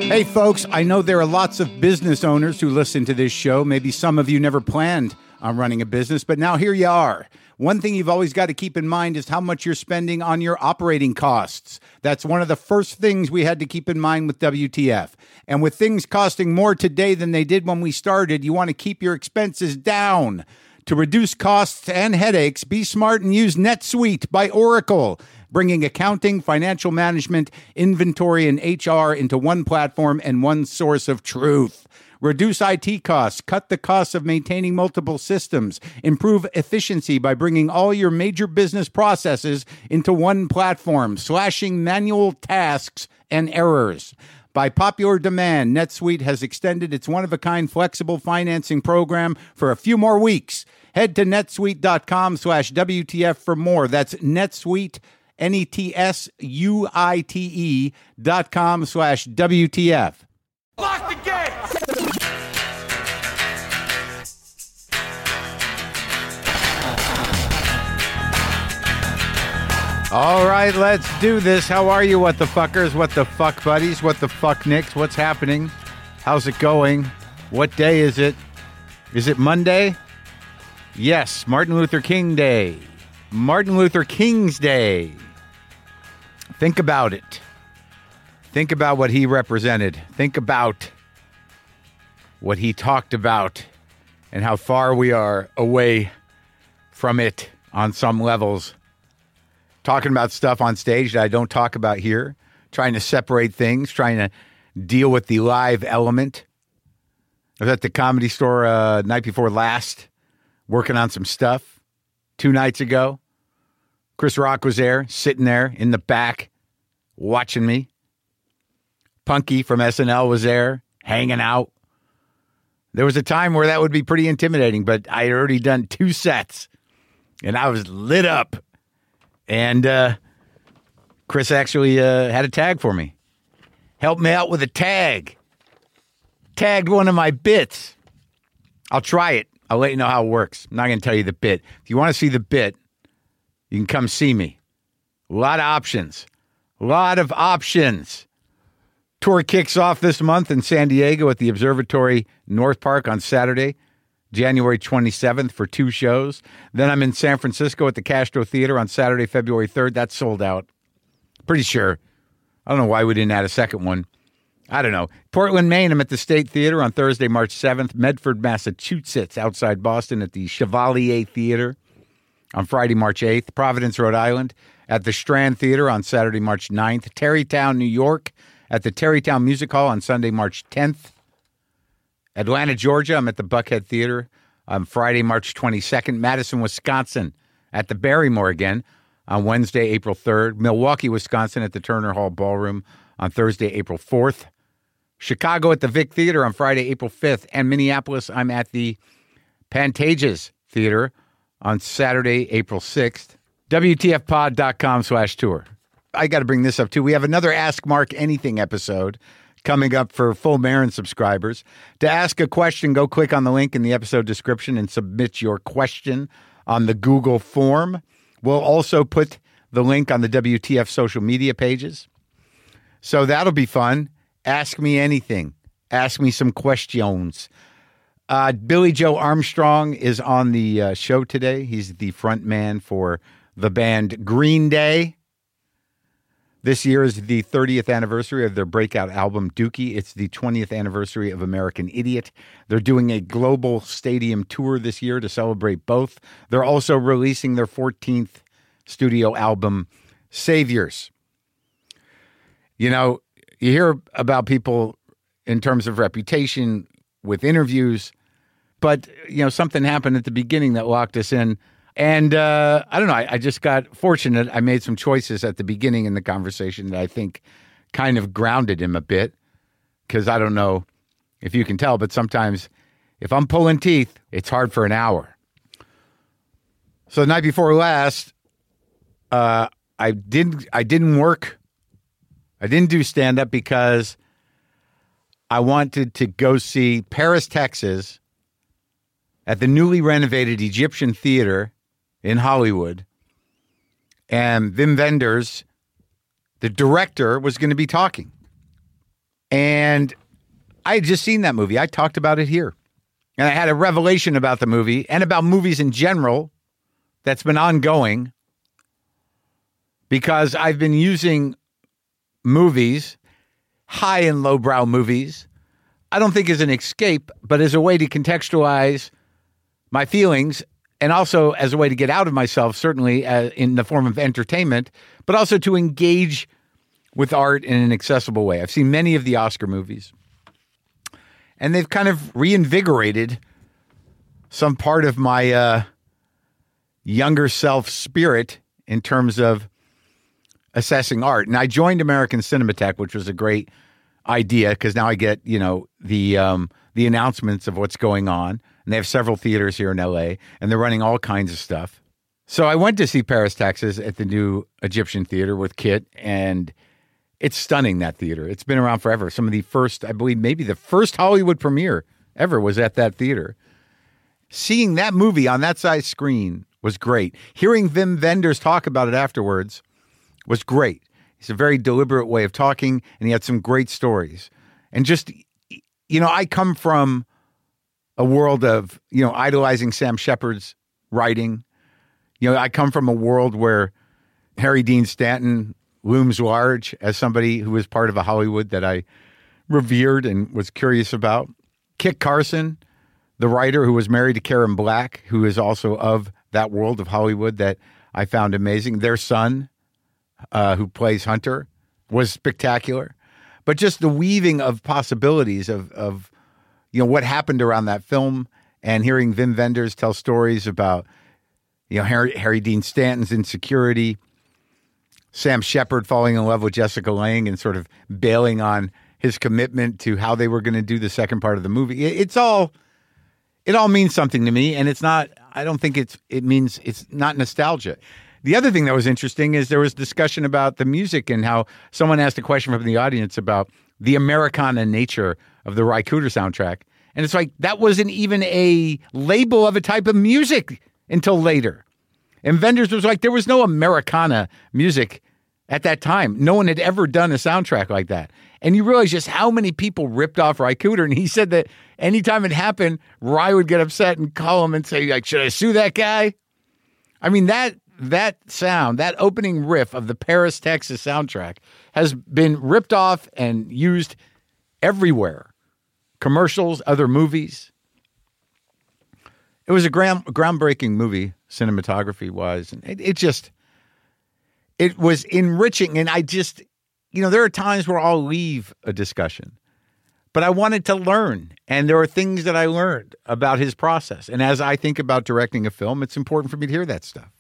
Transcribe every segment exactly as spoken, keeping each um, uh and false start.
Hey, folks, I know there are lots of business owners who listen to this show. Maybe some of you never planned on running a business, but now here you are. One thing you've always got to keep in mind is how much you're spending on your operating costs. That's one of the first things we had to keep in mind with W T F. And with things costing more today than they did when we started, you want to keep your expenses down. To reduce costs and headaches, be smart and use NetSuite by Oracle, bringing accounting, financial management, inventory, and H R into one platform and one source of truth. Reduce I T costs, cut the costs of maintaining multiple systems, improve efficiency by bringing all your major business processes into one platform, slashing manual tasks and errors. By popular demand, NetSuite has extended its one-of-a-kind flexible financing program for a few more weeks. Head to netsuite.com slash WTF for more. That's NetSuite, N E T S U I T E dot com slash W T F. Lock the gate! All right, let's do this. How are you, what the fuckers, what the fuck buddies, what the fuck nicks? What's happening? How's it going? What day is it? Is it Monday? Yes, Martin Luther King Day. Martin Luther King's Day. Think about it. Think about what he represented. Think about what he talked about and how far we are away from it on some levels. Talking about stuff on stage that I don't talk about here. Trying to separate things. Trying to deal with the live element. I was at the Comedy Store uh, night before last, working on some stuff. Two nights ago, Chris Rock was there, sitting there in the back, watching me. Punky from S N L was there, hanging out. There was a time where that would be pretty intimidating, but I had already done two sets, and I was lit up. And uh, Chris actually uh, had a tag for me. Helped me out with a tag. Tagged one of my bits. I'll try it. I'll let you know how it works. I'm not going to tell you the bit. If you want to see the bit, you can come see me. A lot of options. A lot of options. Tour kicks off this month in San Diego at the Observatory North Park on Saturday, January twenty-seventh for two shows. Then I'm in San Francisco at the Castro Theater on Saturday, February third. That's sold out. Pretty sure. I don't know why we didn't add a second one. I don't know. Portland, Maine, I'm at the State Theater on Thursday, March seventh. Medford, Massachusetts, outside Boston at the Chevalier Theater on Friday, March eighth. Providence, Rhode Island at the Strand Theater on Saturday, March ninth. Tarrytown, New York at the Tarrytown Music Hall on Sunday, March tenth. Atlanta, Georgia, I'm at the Buckhead Theater on Friday, March twenty-second. Madison, Wisconsin at the Barrymore again on Wednesday, April third. Milwaukee, Wisconsin at the Turner Hall Ballroom on Thursday, April fourth. Chicago at the Vic Theater on Friday, April fifth. And Minneapolis, I'm at the Pantages Theater on Saturday, April sixth. W T F pod dot com slash tour. I got to bring this up, too. We have another Ask Mark Anything episode coming up for Full Marin subscribers. To ask a question, go click on the link in the episode description and submit your question on the Google form. We'll also put the link on the W T F social media pages. So that'll be fun. Ask me anything. Ask me some questions. Uh, Billy Joe Armstrong is on the uh, show today. He's the front man for the band Green Day. This year is the thirtieth anniversary of their breakout album, Dookie. It's the twentieth anniversary of American Idiot. They're doing a global stadium tour this year to celebrate both. They're also releasing their fourteenth studio album, Saviors. You know, you hear about people in terms of reputation with interviews, but, you know, something happened at the beginning that locked us in. And uh, I don't know, I, I just got fortunate. I made some choices at the beginning in the conversation that I think kind of grounded him a bit, because I don't know if you can tell, but sometimes if I'm pulling teeth, it's hard for an hour. So the night before last, uh, I didn't I didn't work. I didn't do stand-up because I wanted to go see Paris, Texas at the newly renovated Egyptian Theater in Hollywood. And Wim Wenders, the director, was going to be talking. And I had just seen that movie. I talked about it here. And I had a revelation about the movie and about movies in general that's been ongoing because I've been using movies, high and lowbrow movies, I don't think as an escape, but as a way to contextualize my feelings and also as a way to get out of myself, certainly uh, in the form of entertainment, but also to engage with art in an accessible way. I've seen many of the Oscar movies, and they've kind of reinvigorated some part of my uh, younger self spirit in terms of assessing art. And I joined American Cinematheque, which was a great idea because now I get, you know, the um, the announcements of what's going on. And they have several theaters here in L A, and they're running all kinds of stuff. So I went to see Paris, Texas at the new Egyptian Theater with Kit, and it's stunning, that theater. It's been around forever. Some of the first, I believe, maybe the first Hollywood premiere ever was at that theater. Seeing that movie on that size screen was great. Hearing Wim Wenders talk about it afterwards was great. It's a very deliberate way of talking, and he had some great stories. And just, you know, I come from a world of, you know, idolizing Sam Shepard's writing. You know, I come from a world where Harry Dean Stanton looms large as somebody who was part of a Hollywood that I revered and was curious about. Kit Carson, the writer who was married to Karen Black, who is also of that world of Hollywood that I found amazing. Their son, uh, who plays Hunter, was spectacular. But just the weaving of possibilities of, of, you know, what happened around that film, and hearing Wim Wenders tell stories about, you know, Harry, Harry Dean Stanton's insecurity, Sam Shepard falling in love with Jessica Lange and sort of bailing on his commitment to how they were going to do the second part of the movie. It, it's all, it all means something to me, and it's not, I don't think it's, it means, it's not nostalgia. The other thing that was interesting is there was discussion about the music and how someone asked a question from the audience about the Americana nature of the Ry Cooder soundtrack. And it's like, that wasn't even a label of a type of music until later. And Wenders was like, there was no Americana music at that time. No one had ever done a soundtrack like that. And you realize just how many people ripped off Ry Cooder. And he said that anytime it happened, Ry would get upset and call him and say, like, should I sue that guy? I mean, that that sound, that opening riff of the Paris, Texas soundtrack has been ripped off and used everywhere. Commercials, other movies. It was a ground, groundbreaking movie, cinematography-wise. And it, it just, it was enriching. And I just, you know, there are times where I'll leave a discussion, but I wanted to learn. And there are things that I learned about his process. And as I think about directing a film, it's important for me to hear that stuff.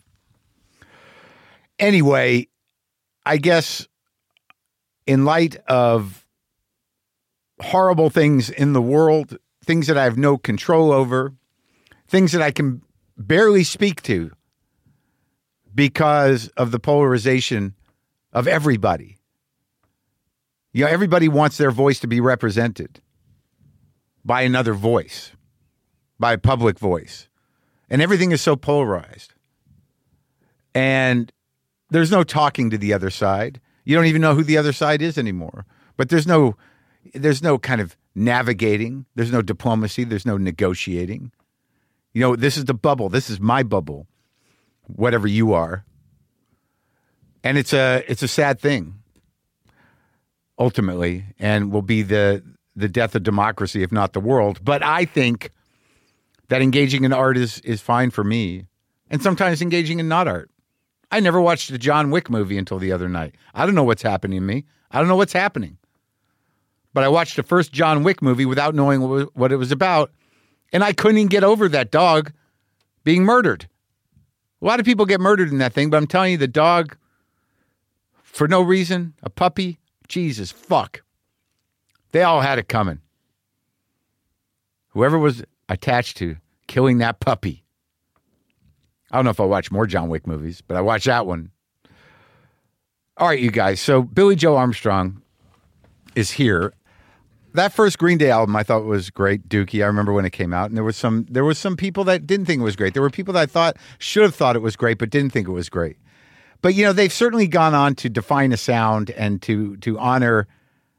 Anyway, I guess in light of horrible things in the world, things that I have no control over, things that I can barely speak to because of the polarization of everybody. You know, everybody wants their voice to be represented by another voice, by a public voice. And everything is so polarized. And there's no talking to the other side. You don't even know who the other side is anymore. But there's no there's no kind of navigating. There's no diplomacy. There's no negotiating. You know, this is the bubble. This is my bubble, whatever you are. And it's a it's a sad thing, ultimately, and will be the the death of democracy, if not the world. But I think that engaging in art is is fine for me, and sometimes engaging in not art. I never watched a John Wick movie until the other night. I don't know what's happening to me. I don't know what's happening. But I watched the first John Wick movie without knowing what it was about, and I couldn't even get over that dog being murdered. A lot of people get murdered in that thing, but I'm telling you, the dog, for no reason, a puppy, Jesus, fuck. They all had it coming. Whoever was attached to killing that puppy. I don't know if I'll watch more John Wick movies, but I watched that one. All right, you guys. So Billie Joe Armstrong is here. That first Green Day album I thought was great, Dookie. I remember when it came out, and there was some there was some people that didn't think it was great. There were people that I thought should have thought it was great, but didn't think it was great. But you know, they've certainly gone on to define a sound and to to honor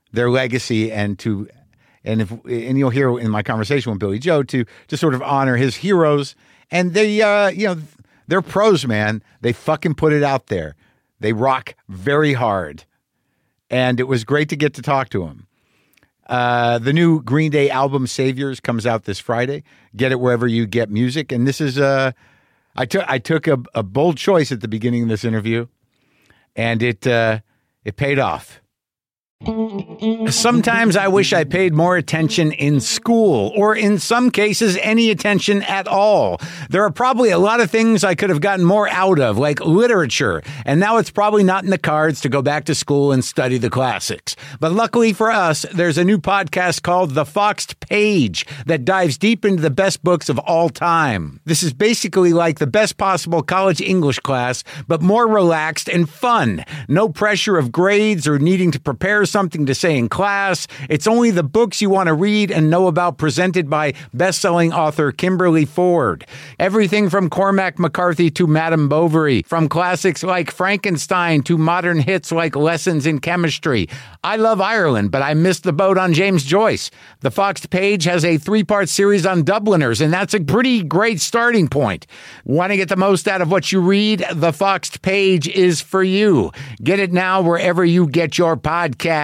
their legacy and to and if and you'll hear in my conversation with Billy Joe to to sort of honor his heroes. And they uh you know they're pros, man. They fucking put it out there. They rock very hard. And it was great to get to talk to him. Uh, the new Green Day album, Saviors, comes out this Friday. Get it wherever you get music. And this is, uh, I took I took a, a bold choice at the beginning of this interview, and it uh, it paid off. Sometimes I wish I paid more attention in school, or in some cases, any attention at all. There are probably a lot of things I could have gotten more out of, like literature, and now it's probably not in the cards to go back to school and study the classics. But luckily for us, there's a new podcast called The Foxed Page that dives deep into the best books of all time. This is basically like the best possible college English class, but more relaxed and fun. No pressure of grades or needing to prepare something to say in class. It's only the books you want to read and know about, presented by best-selling author Kimberly Ford. Everything from Cormac McCarthy to Madame Bovary, from classics like Frankenstein to modern hits like Lessons in Chemistry. I love Ireland, but I missed the boat on James Joyce. The Foxed Page has a three-part series on Dubliners, and that's a pretty great starting point. Want to get the most out of what you read? The Foxed Page is for you. Get it now wherever you get your podcasts.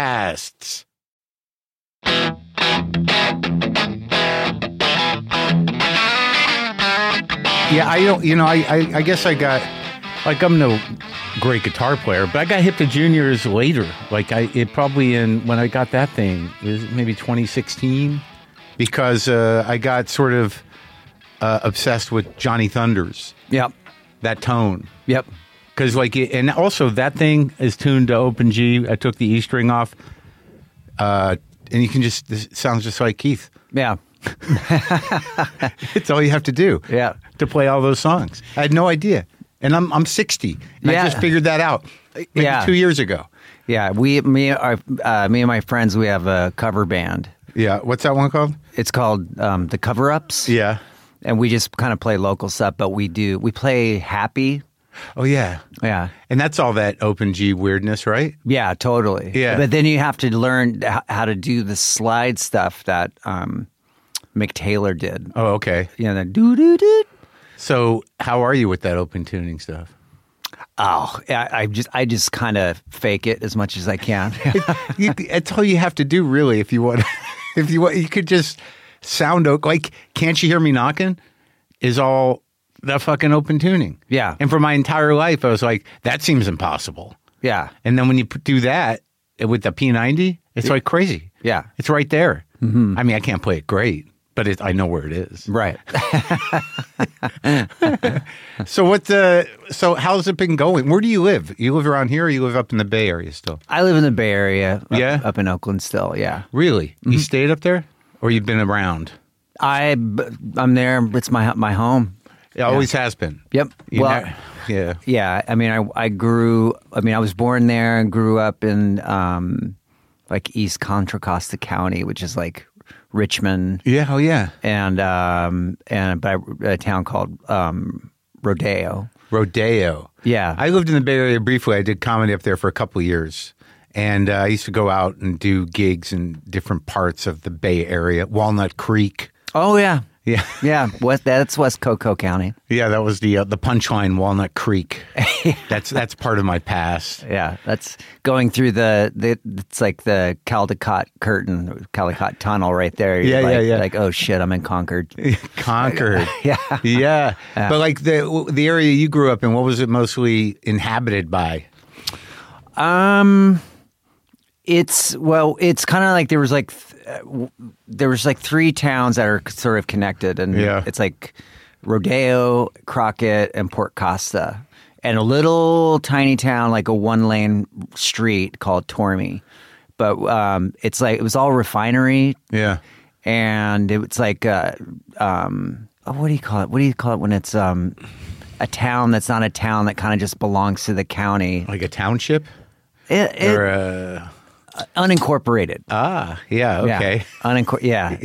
Yeah, I don't, you know, I, I, I guess I got, like, I'm no great guitar player, but I got hip to juniors later. Like, I, it probably in, when I got that thing, it was maybe twenty sixteen, because uh, I got sort of uh, obsessed with Johnny Thunders. Yep. That tone. Yep. Because, like, and also that thing is tuned to open G. I took the E string off, uh, and you can just, it sounds just like Keith. Yeah. It's all you have to do. Yeah. To play all those songs. I had no idea. And I'm I'm sixty. And Yeah. I just figured that out maybe Yeah. two years ago. Yeah. We, me, our, uh, me and my friends, we have a cover band. Yeah. What's that one called? It's called um, The Cover Ups. Yeah. And we just kind of play local stuff, but we do, we play Happy. Oh, yeah. Yeah. And that's all that open G weirdness, right? Yeah, totally. Yeah. But then you have to learn h- how to do the slide stuff that um, Mick Taylor did. Oh, okay. You know, the doo-doo-doo. So how are you with that open tuning stuff? Oh, I, I just I just kind of fake it as much as I can. You, it's all you have to do, really, if you want. If you want, you could just sound o- like "Can't You Hear Me Knocking" is all the fucking open tuning. Yeah. And for my entire life, I was like, that seems impossible. Yeah. And then when you p- do that with the P ninety, it's like crazy. Yeah. It's right there. Mm-hmm. I mean, I can't play it great, but it, I know where it is. Right. So what? Uh, so how's it been going? Where do you live? You live around here, or you live up in the Bay Area still? I live in the Bay Area. Up, Yeah? Up in Oakland still, yeah. Really? Mm-hmm. You stayed up there, or you've been around? I, I'm there. It's my my home. It always has been. Yep. You well, ne- yeah. yeah. I mean, I I grew. I mean, I was born there and grew up in um, like East Contra Costa County, which is like Richmond, Yeah. Oh, yeah. and um, and by a town called um, Rodeo. Rodeo. Yeah. I lived in the Bay Area briefly. I did comedy up there for a couple of years. And uh, I used to go out and do gigs in different parts of the Bay Area. Walnut Creek. Oh yeah. Yeah. Yeah. West, that's West Cocoa County. Yeah, that was the uh, the punchline, Walnut Creek. That's that's part of my past. Yeah, that's going through the, the it's like the Caldecott curtain, Caldecott tunnel right there. You're Yeah, like, yeah, yeah. Like, oh shit, I'm in Concord. Concord. Yeah. Yeah. But like the the area you grew up in, what was it mostly inhabited by? Um, it's well, it's kind of like there was like th- uh, w- there was like three towns that are sort of connected, and Yeah. it's like Rodeo, Crockett, and Port Costa, and a little tiny town like a one lane street called Tormey. But um, it's like it was all refinery, Yeah. and it was like uh, um, oh, what do you call it? What do you call it when it's um, a town that's not a town that kind of just belongs to the county? Like a township? It, it, Or uh unincorporated. Ah, yeah, okay. Yeah. Unincor- yeah.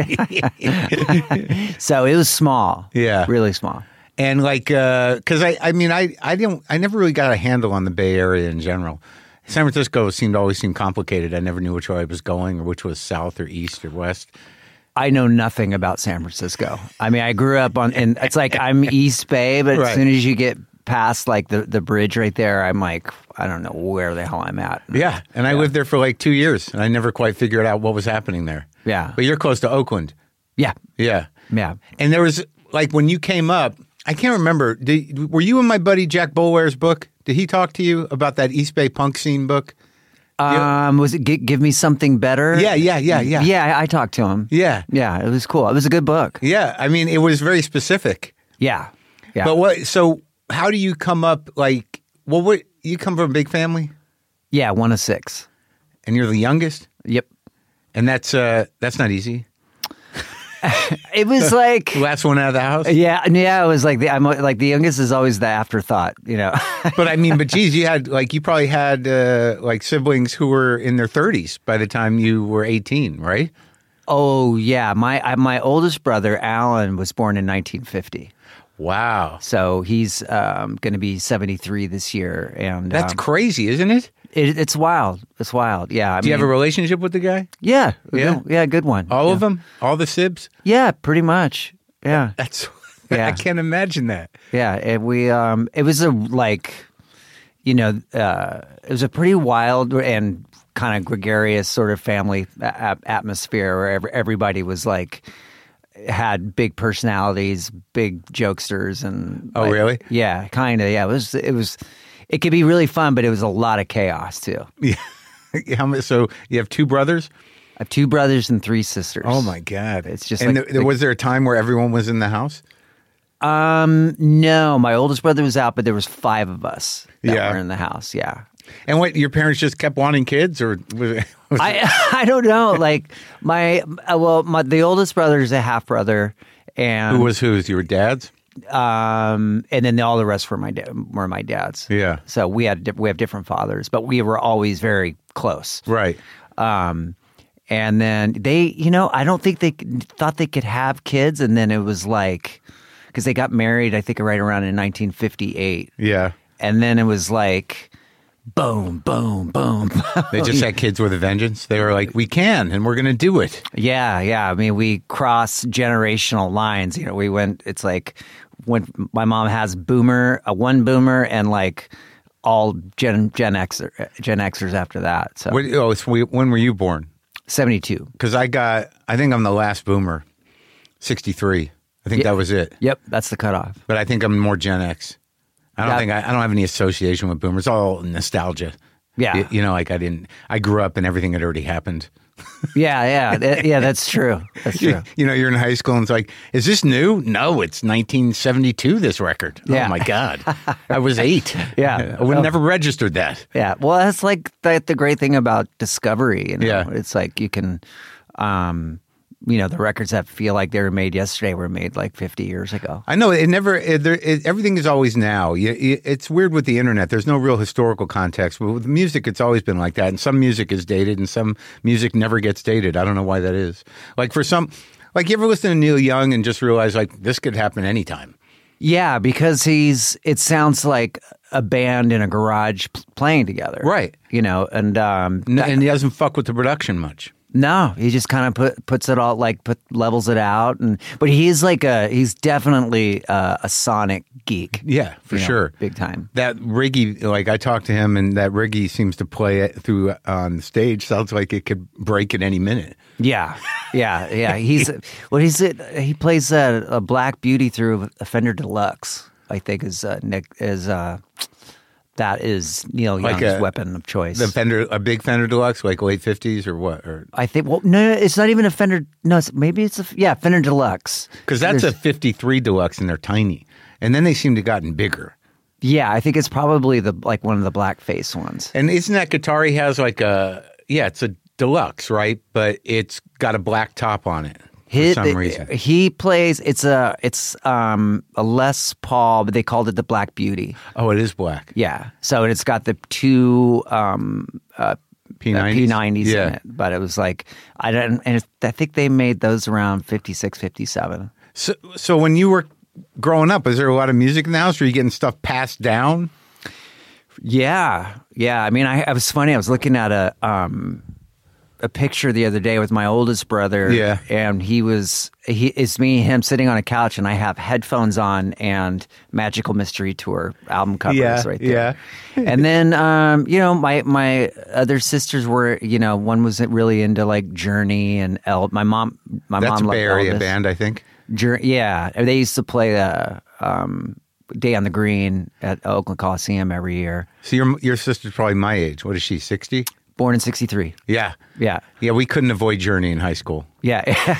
So it was small. Yeah. Really small. And like, uh, cause I, I mean, I, I didn't, I never really got a handle on the Bay Area in general. San Francisco seemed always seemed complicated. I never knew which way I was going or which was south or east or west. I know nothing about San Francisco. I mean, I grew up on, and it's like I'm East Bay, but Right. as soon as you get past like the, the bridge right there, I'm like, I don't know where the hell I'm at. Yeah, and I lived there for like two years, and I never quite figured out what was happening there. Yeah. But you're close to Oakland. Yeah. Yeah. Yeah. And there was, like, when you came up, I can't remember, did, were you in my buddy Jack Boulware's book? Did he talk to you about that East Bay punk scene book? Um, was it G- Give Me Something Better? Yeah, yeah, yeah, yeah. Yeah, I, I talked to him. Yeah. Yeah, it was cool. It was a good book. Yeah, I mean, it was very specific. Yeah. Yeah. But what, so how do you come up, like, well, what, you come from a big family? yeah, one of six. And you're the youngest? Yep. And that's, uh, that's not easy. It was like, Last one out of the house? yeah, yeah, it was like the, I'm like the youngest is always the afterthought, you know? But I mean, but geez, you had, like, you probably had, uh, like, siblings who were in their thirties by the time you were eighteen, right? Oh yeah, my I, my oldest brother Alan was born in nineteen fifty, Wow. so he's um, going to be seventy-three this year, and That's um, crazy, isn't it? it, it's wild. It's wild. Yeah. I Do you mean, have a relationship with the guy? yeah, Yeah? yeah, good one. All yeah. of them? All the Sibs? Yeah, pretty much. Yeah, That's, Yeah. I can't imagine that. yeah. It, we um, it was a like, you know, uh, it was a pretty wild and kind of gregarious sort of family a- atmosphere where every, everybody was like had big personalities, big jokesters, and Oh, like, really? Yeah, kind of. Yeah, it was. It was. It could be really fun, but it was a lot of chaos too. Yeah. How many, so you have two brothers? I have two brothers and three sisters. Oh my God. It's just and like th- there the- was there a time where everyone was in the house? Um, no, my oldest brother was out, but there was five of us that Yeah. were in the house. Yeah. And what, your parents just kept wanting kids, or was it, was it- I I don't know. Like my uh, well, my the oldest brother is a half brother, and who was whose? Your dad's? um, and then all the rest were my da- were my dad's. Yeah. So we had di- we have different fathers, but we were always very close. Right. Um, and then they, you know, I don't think they c- thought they could have kids, and then it was like because they got married, I think right around in nineteen fifty-eight, Yeah. and then it was like. Boom, boom, boom. They just had kids with a vengeance. They were like, we can, and we're going to do it. Yeah, yeah. I mean, we cross generational lines. You know, we went. It's like when my mom has boomer, a one boomer, and like all Gen Gen Xer, Gen Xers after that. So What, oh, so we, when were you born? seventy-two. Because I got, I think I'm the last boomer, sixty-three. I think Yeah. that was it. Yep, that's the cutoff. But I think I'm more Gen X. I don't Yeah. think I, I don't have any association with boomers. It's all nostalgia. Yeah. You, you know, like I didn't, I grew up and everything had already happened. Yeah, yeah, th- yeah. That's true. That's You, true. you know, you're in high school and it's like, is this new? No, it's nineteen seventy-two, this record. Yeah. Oh my God. I was eight. Yeah. I would Oh. never registered that. Yeah. Well, that's like the, the great thing about discovery. You know? Yeah. It's like you can, um, you know, the records that feel like they were made yesterday were made like fifty years ago. I know it never. It, there, it, everything is always now. You, you, it's weird with the internet. There's no real historical context. But with music, it's always been like that. And some music is dated, and some music never gets dated. I don't know why that is. Like for some, like you ever listen to Neil Young and just realize like this could happen anytime. Yeah, because he's. It sounds like a band in a garage p- playing together, Right. You know, and um, N- and he doesn't fuck with the production much. no, he just kind of put puts it all like put levels it out, and but he's like a he's definitely a, a sonic geek. Yeah, for you know, sure. big time. That Riggy, like I talked to him, and that Riggy seems to play it through on stage. Sounds like it could break at any minute. Yeah, yeah, yeah. He's what is it? He plays a, a Black Beauty through a Fender Deluxe. I think is uh, Nick is uh, that is Neil Like Young's a- weapon of choice. The Fender, a big Fender Deluxe, like late fifties or what? Or I think. Well, no, no, it's not even a Fender. No, it's, maybe it's a yeah Fender Deluxe. because that's There's- a fifty-three Deluxe, and they're tiny. And then they seem to gotten bigger. yeah. I think it's probably the like one of the blackface ones. And isn't that guitar he has like a yeah, it's a Deluxe, right? But it's got a black top on it for His- some reason. He plays. It's a it's um a Les Paul, but they called it the Black Beauty. Oh, it is black. Yeah. So it's got the two um uh, P nineties? P nineties Yeah. in it, but it was like I don't. And it's, I think they made those around fifty-six, fifty-seven. So, so when you were growing up, is there a lot of music in the house? Were you getting stuff passed down? Yeah, yeah. I mean, I, I was funny. I was looking at a um, a picture the other day with my oldest brother. Yeah. And he was, he it's me and him sitting on a couch, and I have headphones on and Magical Mystery Tour album covers Yeah, right there. yeah. And then, um, you know, my, my other sisters were, you know, one was really into like Journey and El. My mom, my That's mom a loved Bay Area Elvis. band, I think. Jour- yeah. They used to play uh, um, Day on the Green at Oakland Coliseum every year. So your your sister's probably my age. What is she, sixty? Born in sixty-three. Yeah. Yeah. Yeah, we couldn't avoid Journey in high school. Yeah.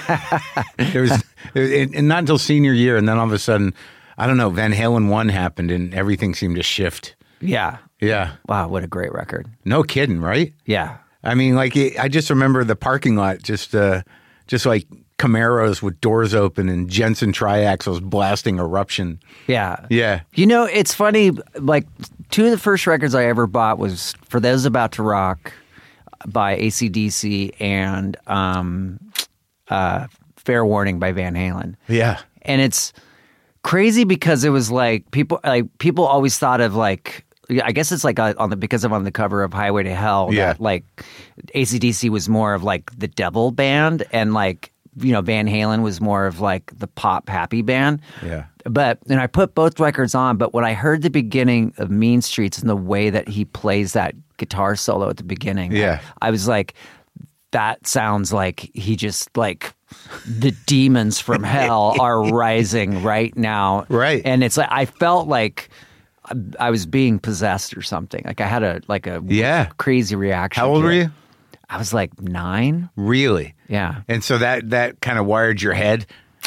There was, and and not until senior year, and then all of a sudden, I don't know, Van Halen one happened, and everything seemed to shift. Yeah. Yeah. Wow, what a great record. No kidding, right? Yeah. I mean, like, it, I just remember the parking lot, just, uh, just like Camaros with doors open and Jensen triaxles blasting Eruption. Yeah. Yeah. You know, it's funny, like, two of the first records I ever bought was For Those About to Rock by A C D C and um, uh, Fair Warning by Van Halen. Yeah. And it's crazy because it was like people like people always thought of like I guess it's like on the because of on the cover of Highway to Hell Yeah. that like A C D C was more of like the devil band, and like, you know, Van Halen was more of like the pop happy band. Yeah. But and I put both records on, but when I heard the beginning of Mean Streets and the way that he plays that guitar solo at the beginning, Yeah. I, I was like, that sounds like he just like the demons from hell are rising right now. Right. And it's like I felt like I was being possessed or something. Like I had a like a Yeah. crazy reaction. How old to were it. you? I was like nine. Really? Yeah. And so that, that kind of wired your head?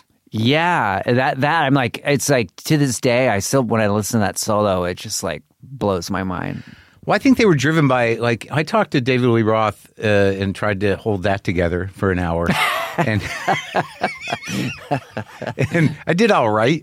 Yeah, that that I'm like, it's like to this day, I still when I listen to that solo, it just like blows my mind. Well, I think they were driven by, like, I talked to David Lee Roth uh, and tried to hold that together for an hour. and and I did all right.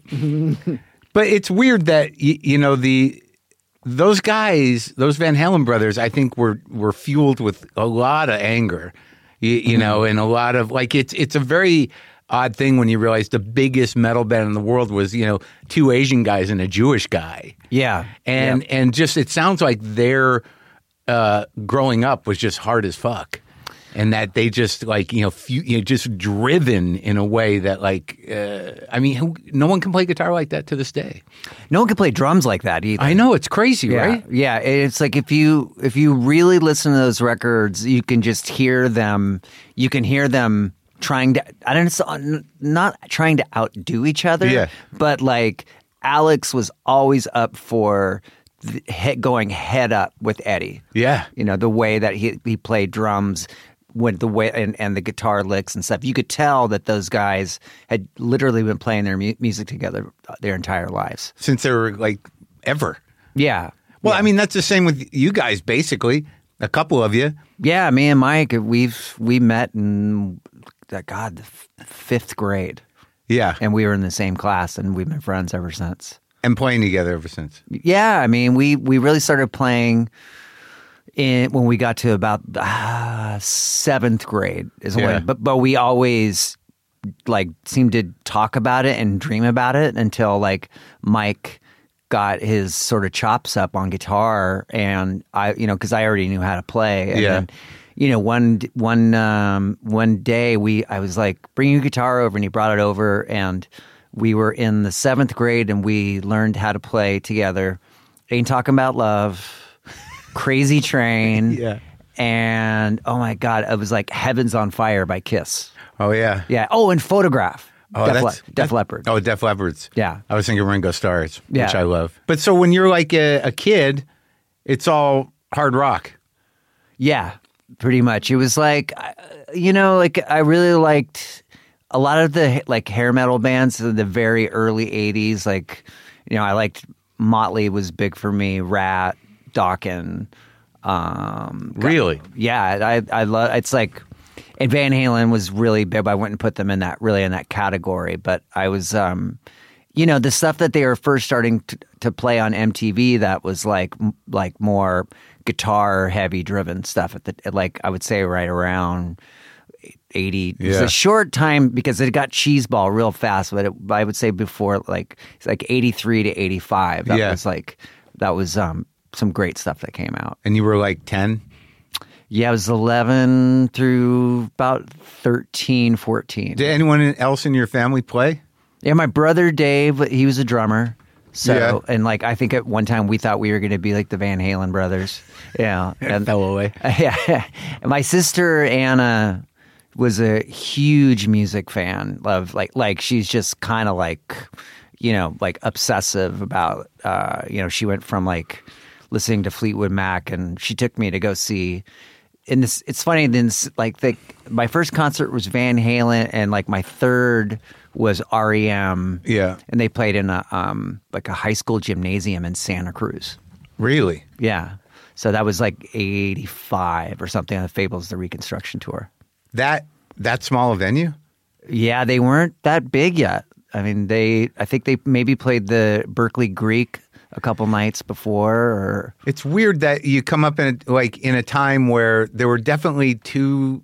But it's weird that, you, you know, the those guys, those Van Halen brothers, I think were, were fueled with a lot of anger, you, you know, and a lot of, like, it's it's a very odd thing when you realize the biggest metal band in the world was, you know, two Asian guys and a Jewish guy. Yeah, And yeah. and just it sounds like their uh, growing up was just hard as fuck, and that they just like you know, few, you know just driven in a way that like uh, I mean, who, no one can play guitar like that to this day. No one can play drums like that either. I know, it's crazy, Yeah, right? yeah. It's like if you if you really listen to those records, you can just hear them. You can hear them trying to. I don't know, not trying to outdo each other. Yeah. But like Alex was always up for the, he- going head up with Eddie. Yeah, You know, the way that he he played drums. With the way and, and the guitar licks and stuff, you could tell that those guys had literally been playing their mu- music together their entire lives. since they were like ever. Yeah. Well, yeah. I mean, that's the same with you guys, basically. A couple of you. Yeah, me and Mike, we've we met in uh, God, the f- fifth grade, Yeah, and we were in the same class, and we've been friends ever since. and playing together ever since. Yeah, I mean, we we really started playing in when we got to about uh, seventh grade is Yeah. when, but but we always like seemed to talk about it and dream about it until like Mike got his sort of chops up on guitar, and I, you know, because I already knew how to play. And Yeah. then, you know, one one um, one day we I was like, bring your guitar over, and he brought it over, and we were in the seventh grade, and we learned how to play together. Ain't Talking About Love, Crazy Train, Yeah. and oh my God, it was like Heaven's on Fire by Kiss. Oh yeah. Yeah. Oh, and Photograph. Oh, Def, that's, Le- Def that's- Leppard. Oh, Def Leppard's. Yeah. I was thinking Ringo Starr's, which Yeah. I love. But so when you're like a, a kid, it's all hard rock. Yeah, pretty much. It was like, uh, you know, like I really liked a lot of the like hair metal bands of the very early eighties. Like, you know, I liked Motley was big for me, Rat, Dokken. Um, Really? yeah, I I love. It's like, and Van Halen was really big. I wouldn't put them in that really in that category, but I was, um, you know, the stuff that they were first starting to, to play on M T V that was like m- like more guitar heavy driven stuff at the at like I would say right around eighty. It was Yeah. a short time because it got cheeseball real fast, but it, I would say before like it's like eighty-three to eighty-five. That Yeah. was like that was um some great stuff that came out. And you were like ten? Yeah, I was eleven through about thirteen, fourteen. Did anyone else in your family play? Yeah, my brother Dave, he was a drummer. So, Yeah. and like, I think at one time we thought we were going to be like the Van Halen brothers. Yeah. And fell away. Yeah. And my sister Anna was a huge music fan of like, like she's just kind of like, you know, like obsessive about, uh, you know, she went from like listening to Fleetwood Mac, and she took me to go see. And this, it's funny. Then, like, the my first concert was Van Halen, and like my third was R E M. Yeah. And they played in a um like a high school gymnasium in Santa Cruz. Really? Yeah. So that was like eighty-five or something on the Fables the Reconstruction tour. That that small a venue? Yeah, they weren't that big yet. I mean, they I think they maybe played the Berkeley Greek a couple nights before. Or It's weird that you come up in a, like in a time where there were definitely two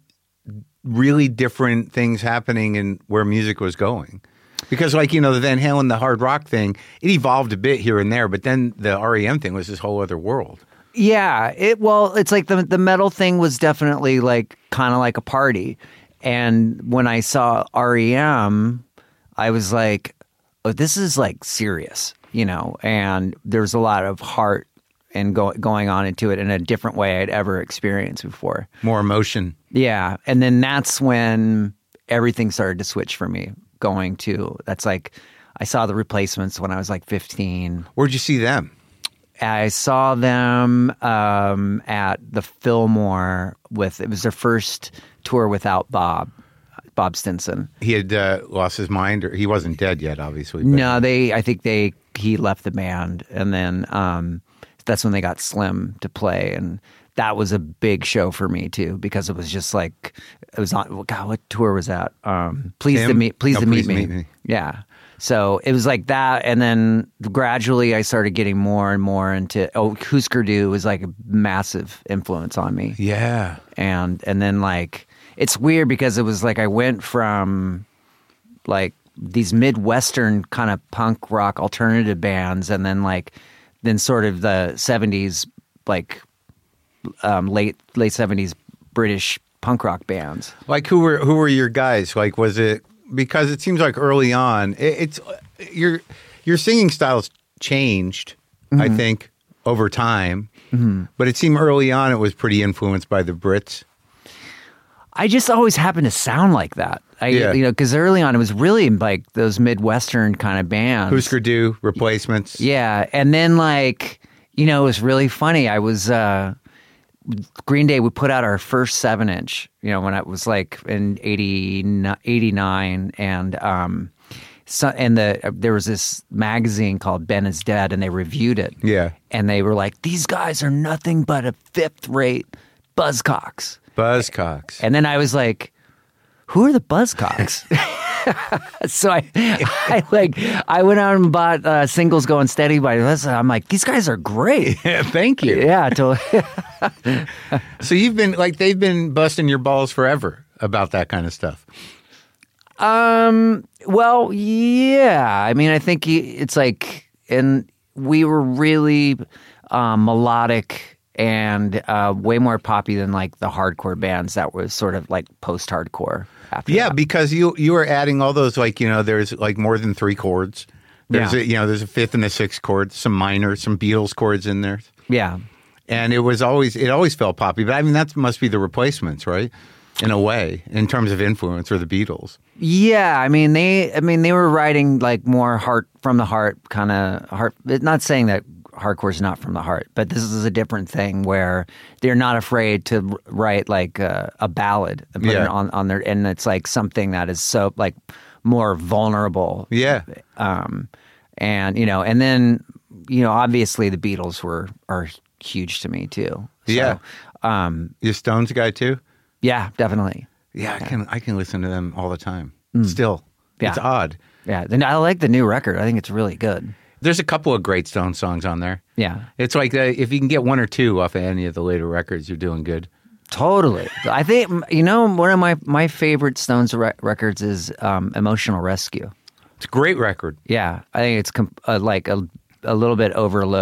really different things happening in where music was going. Because like, you know, the Van Halen, the hard rock thing, it evolved a bit here and there, but then the R E M thing was this whole other world. Yeah, it well, it's like the the metal thing was definitely like kind of like a party. And when I saw R E M, I was like, oh, this is like serious, you know, and there's a lot of heart and go, going on into it in a different way I'd ever experienced before. More emotion. Yeah. And then that's when everything started to switch for me, going to, that's like, I saw the Replacements when I was like fifteen. Where'd you see them? I saw them um, at the Fillmore with, it was their first tour without Bob, Bob Stinson. He had uh, lost his mind, or he wasn't dead yet, obviously. But. No, they, I think they, he left the band, and then um, that's when they got Slim to play, and that was a big show for me too, because it was just like, it was on, God, what tour was that? Um, Pleased Him? to meet, Pleased Oh, to meet Pleased to me. Meet Me. Yeah. So it was like that, and then gradually I started getting more and more into, oh, Husker Du was like a massive influence on me. Yeah. And and then like, it's weird because it was like I went from like these Midwestern kind of punk rock alternative bands, and then like, then sort of the seventies, like um, late late seventies British punk rock bands. Like who were who were your guys? Like was it, because it seems like early on it, it's your your singing styles changed, mm-hmm. I think, over time. Mm-hmm. But it seemed early on it was pretty influenced by the Brits. I just always happened to sound like that. I, yeah. You know, because early on it was really like those Midwestern kind of bands. Husker Du, Replacements. Yeah, and then like, you know, it was really funny. I was uh, Green Day. We put out our first seven inch. You know, when I was like in eighty, eighty-nine, and um, so and the there was this magazine called Ben is Dead, and they reviewed it. Yeah, and they were like, these guys are nothing but a fifth rate buzzcocks. Buzzcocks. And then I was like, who are the Buzzcocks? So I, I like, I went out and bought uh, Singles Going Steady by Listen. I'm like, these guys are great. Thank you. Yeah, totally. So you've been like, they've been busting your balls forever about that kind of stuff. Um. Well, yeah. I mean, I think it's like, and we were really um, melodic and uh, way more poppy than like the hardcore bands that was sort of like post-hardcore. After yeah, that. because you you were adding all those, like, you know, there's like more than three chords. There's Yeah. a, you know, there's a fifth and a sixth chord, some minor, some Beatles chords in there. Yeah. And it was always, it always felt poppy. But I mean, that must be the Replacements, right? In a way, in terms of influence, or the Beatles. Yeah, I mean they. I mean they were writing like more heart from the heart kind of heart. Not saying that hardcore is not from the heart, but this is a different thing where they're not afraid to write like a, a ballad and put Yeah. it on on their, and it's like something that is so like more vulnerable. Yeah. Um, and you know, and then you know, obviously the Beatles were are huge to me too. So, Yeah. Um. You a Stones guy too? Yeah, definitely. Yeah, I can I can listen to them all the time. Mm. Still, Yeah. it's odd. Yeah. Then I like the new record. I think it's really good. There's a couple of great Stones songs on there. Yeah. It's like uh, if you can get one or two off of any of the later records, you're doing good. Totally. I think, you know, one of my, my favorite Stones re- records is um, Emotional Rescue. It's a great record. Yeah. I think it's com- uh, like a, a little bit overlooked.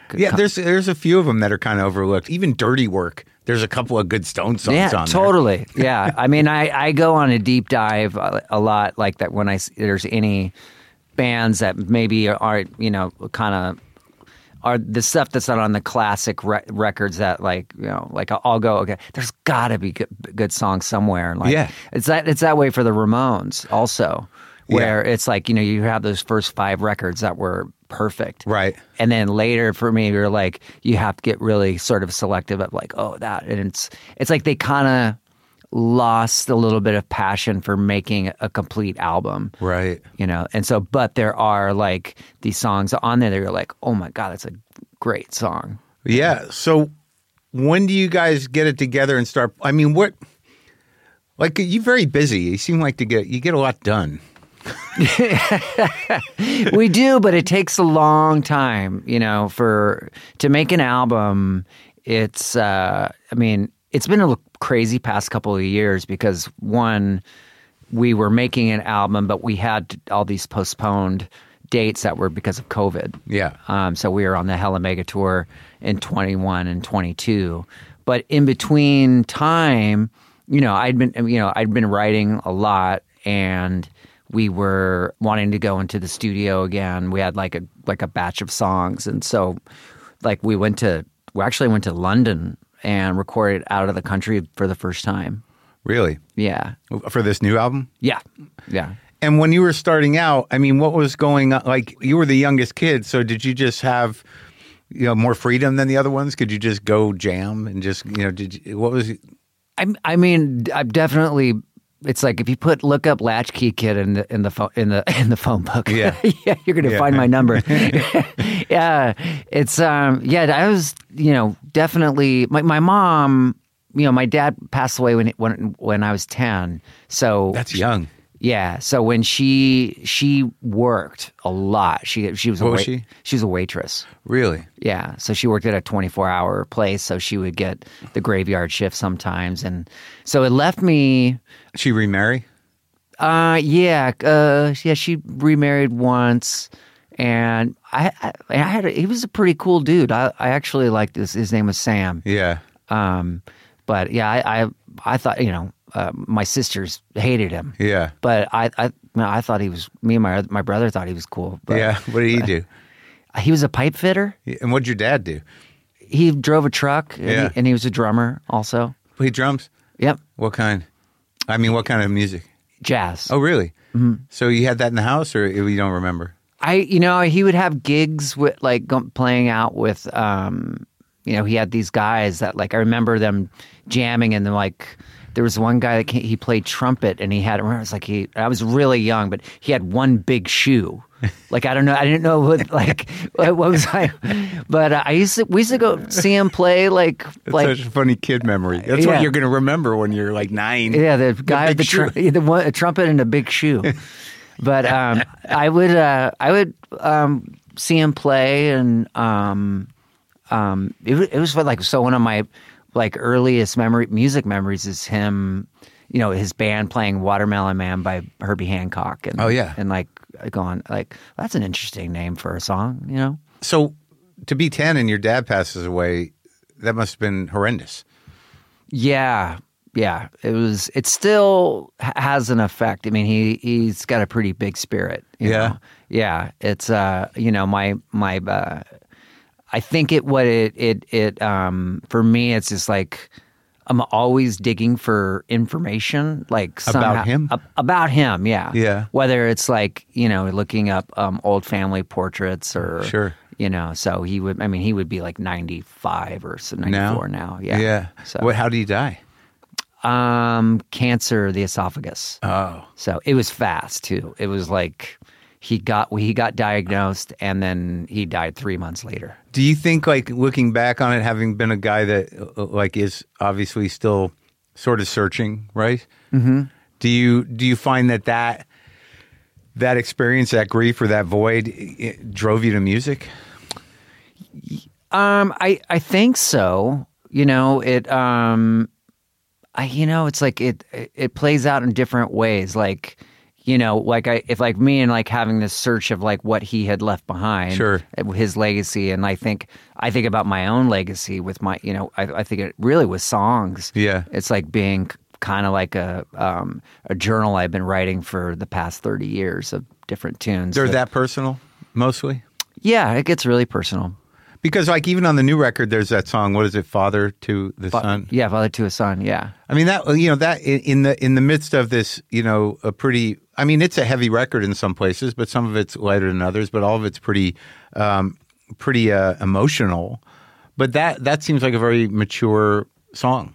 Yeah, there's there's a few of them that are kind of overlooked. Even Dirty Work. There's a couple of good Stone songs yeah, on totally. there. Yeah, I mean, I, I go on a deep dive a, a lot, like that when I there's any bands that maybe are, you know, kind of are the stuff that's not on the classic re- records that, like, you know, like I'll go, okay, there's got to be good, good songs somewhere. Like, yeah, it's that it's that way for the Ramones also, where yeah. it's like, you know, you have those first five records that were perfect. Right. And then later for me, you're like, you have to get really sort of selective of like, oh, that. And it's it's like they kind of lost a little bit of passion for making a complete album. Right. You know, and so, but there are like these songs on there that you're like, oh my God, that's a great song. Yeah. So when do you guys get it together and start? I mean, what, like, you're very busy. You seem like to get, you get a lot done. We do, but it takes a long time, you know, for to make an album. It's, uh, I mean, it's been a crazy past couple of years because one, we were making an album, but we had all these postponed dates that were because of COVID. Yeah. Um, so we were on the Hella Mega Tour in twenty-one and twenty-two, but in between time, you know, I'd been, you know, I'd been writing a lot and we were wanting to go into the studio again. We had like a like a batch of songs, and so like we went to we actually went to London and recorded out of the country for the first time. Really? Yeah. For this new album? Yeah. Yeah. And when you were starting out, I mean, what was going on? Like, you were the youngest kid, so did you just have, you know, more freedom than the other ones? Could you just go jam and just, you know, did you, what was? I I mean, I've definitely. It's like if you put look up Latchkey Kid in the in the phone in the in the phone book. Yeah, yeah, you're gonna yeah. find my number. yeah, it's um yeah. I was you know definitely my my mom. You know, my dad passed away when when when I was ten. So that's young. Yeah. So when she she worked a lot. She she was what a was wait, she? She was a waitress. Really? Yeah. So she worked at a twenty-four hour place. So she would get the graveyard shift sometimes, and so it left me. She remarry? Uh, yeah. Uh, yeah. She remarried once, and I I, I had a, he was a pretty cool dude. I I actually liked this. His name was Sam. Yeah. Um, but yeah, I I, I thought you know. Uh, my sisters hated him. Yeah. But I, I, I thought he was. Me and my my brother thought he was cool. But, yeah. What did he do? Uh, he was a pipe fitter. And what did your dad do? He drove a truck. And, yeah. he, and he was a drummer also. Play drums. Yep. What kind? I mean, what kind of music? Jazz. Oh, really? Mm-hmm. So you had that in the house, or you don't remember? I, you know, he would have gigs with like go, playing out with. Um, you know, he had these guys that like I remember them jamming and then like. There was one guy that came, he played trumpet and he had, I remember it was like he, I was really young, but he had one big shoe. Like, I don't know, I didn't know what, like, what was I, but uh, I used to, we used to go see him play like, That's like. such a funny kid memory. That's yeah. what you're going to remember when you're like nine. Yeah, the guy the with the, tr- the one, a trumpet and a big shoe. But um, I would, uh, I would um, see him play and um, um, it, it was like, so one of my, like earliest memory, music memories is him, you know, his band playing Watermelon Man by Herbie Hancock. And, oh, yeah. And like going, like, that's an interesting name for a song, you know? So to be ten and your dad passes away, that must have been horrendous. Yeah. Yeah. It was, it still has an effect. I mean, he, he's got a pretty big spirit. You yeah. know? Yeah. It's, uh, you know, my, my, uh, I think it what it it it um for me it's just like I'm always digging for information like somehow, about him uh, about him yeah yeah whether it's like you know looking up um, old family portraits or sure you know so he would I mean he would be like ninety-five or so ninety-four now, now yeah yeah so what how did he die? Um cancer of the esophagus. Oh, so it was fast too. It was like. He got he got diagnosed and then he died three months later. Do you think, like, looking back on it, having been a guy that uh, like is obviously still sort of searching, right? Mm-hmm. Do you do you find that that that experience, that grief or that void, it drove you to music? Um, I I think so. You know, it. Um, I you know, it's like it it plays out in different ways. Like. you know, like I, if like me and like having this search of like what he had left behind, Sure. his legacy. And I think, I think about my own legacy with my, you know, I, I think it really was songs. Yeah. It's like being kind of like a, um, a journal I've been writing for the past thirty years of different tunes. They're that, that personal, mostly? yeah, it gets really personal. Because like even on the new record, there's that song, what is it, Father to the Fa- Son? Yeah, Father to a Son, yeah. I mean, that, you know, that in in the in the midst of this, you know, a pretty, I mean, it's a heavy record in some places, but some of it's lighter than others, but all of it's pretty, um, pretty uh, emotional. But that that seems like a very mature song.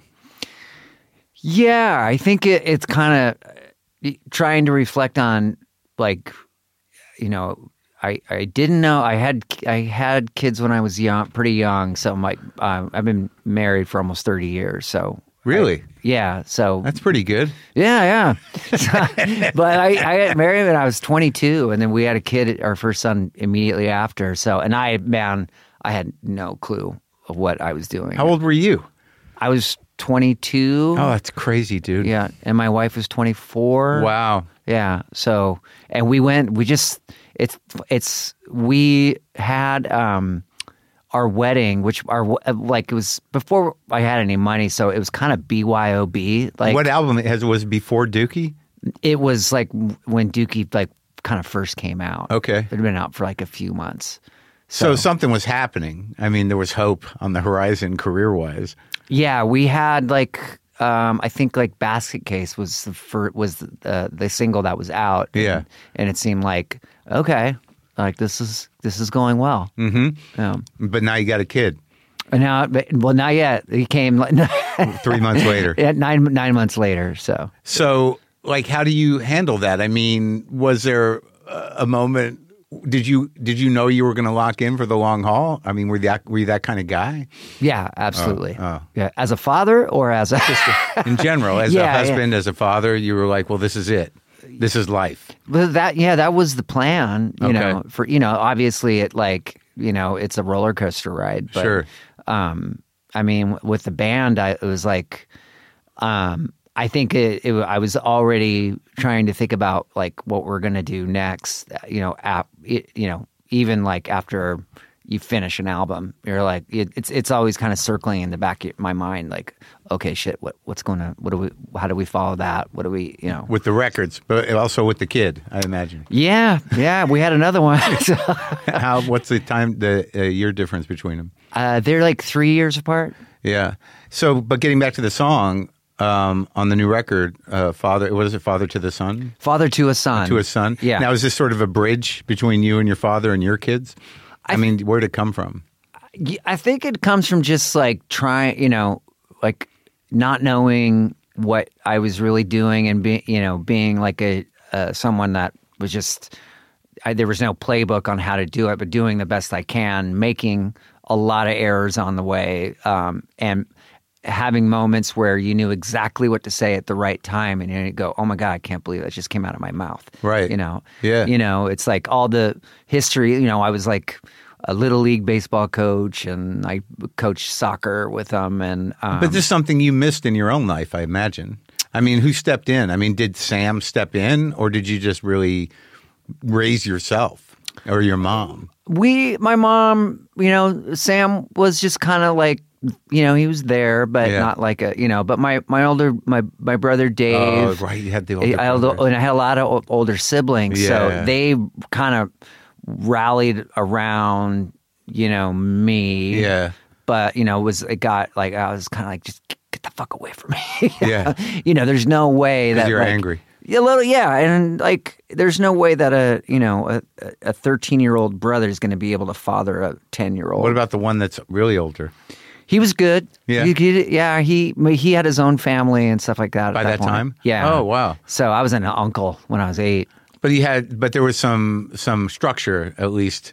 Yeah, I think it, it's kind of trying to reflect on, like, you know, I, I didn't know I had I had kids when I was young, pretty young. So my uh, I've been married for almost thirty years. So Really? I, yeah. So That's pretty good. yeah, yeah. So, but I, I got married when I was twenty-two, and then we had a kid, our first son, immediately after. So, and I, man, I had no clue of what I was doing. How old were you? I was twenty-two. Oh, that's crazy, dude. Yeah, and my wife was twenty-four. Wow. Yeah. So, and we went, we just, it's, it's, we had, um, our wedding, which our, like, it was before I had any money. So it was kind of B Y O B. Like, What album has was before Dookie? it was like when Dookie, like, kind of first came out. Okay. It had been out for like a few months. So something was happening. I mean, there was hope on the horizon career-wise. Yeah, we had like, um, I think like Basket Case was the fir- was the, uh, the single that was out. Yeah. And, and it seemed like, okay, like this is this is going well. Mm-hmm. Um, But now you got a kid and now, but- well, not yet. He came like three months later. yeah, nine nine months later. So So, like, how do you handle that? I mean, was there a a moment? Did you did you know you were going to lock in for the long haul? I mean, were you that were you that kind of guy yeah, absolutely. Oh, oh. Yeah, as a father or as a in general? As Yeah, a yeah. husband, as a father, you were like, well, this is it. This is life. But that yeah, that was the plan. You Okay. know, for you know, obviously it like you know it's a roller coaster ride. But, Sure. Um, I mean, with the band, I it was like, um, I think it, it. I was already trying to think about like what we're gonna do next. You know, ap, it, you know, even like after you finish an album, you're like, it, it's it's always kind of circling in the back of my mind, like, okay, shit, what what's going to, what do we, how do we follow that? What do we, you know, With the records, but also with the kid, I imagine. yeah, yeah, we had another one. So, How? What's the time, the uh, year difference between them? uh, they're like three years apart. Yeah. So, but getting back to the song um, on the new record, uh, Father, what is it? Father to the Son? Father to a son. To a son. Yeah. Now, is this sort of a bridge between you and your father and your kids? I, mean, where'd it come from? I think it comes from just like trying, you know, like not knowing what I was really doing and being, you know, being like a uh, someone that was just, I, there was no playbook on how to do it, but doing the best I can, making a lot of errors on the way, um, and having moments where you knew exactly what to say at the right time, and you go, "Oh my God, I can't believe that just came out of my mouth." Right. You know. Yeah. You know, it's like all the history. You know, I was like a little league baseball coach, and I coached soccer with them, and um, But this is something you missed in your own life, I imagine. I mean, who stepped in? I mean, did Sam step in, or did you just really raise yourself or your mom? we, my mom, you know, Sam was just kind of like, you know, he was there, but Yeah. not like a, you know, but my, my older, my, my brother Dave, Oh, right. You had the I, older I, brother. and I had a lot of o- older siblings, Yeah. so they kind of rallied around, you know, me. Yeah. But you know, it was it got like I was kind of like, just get the fuck away from me. Yeah. You know, there's no way that you're like, angry. A little, yeah, and like, there's no way that a you know a a thirteen year old brother is going to be able to father a ten year old. What about the one that's really older? He was good. Yeah. He, he- yeah. He he had his own family and stuff like that. By at that point. time? Yeah. Oh, wow. So I was an uncle when I was eight. But he had, but there was some some structure at least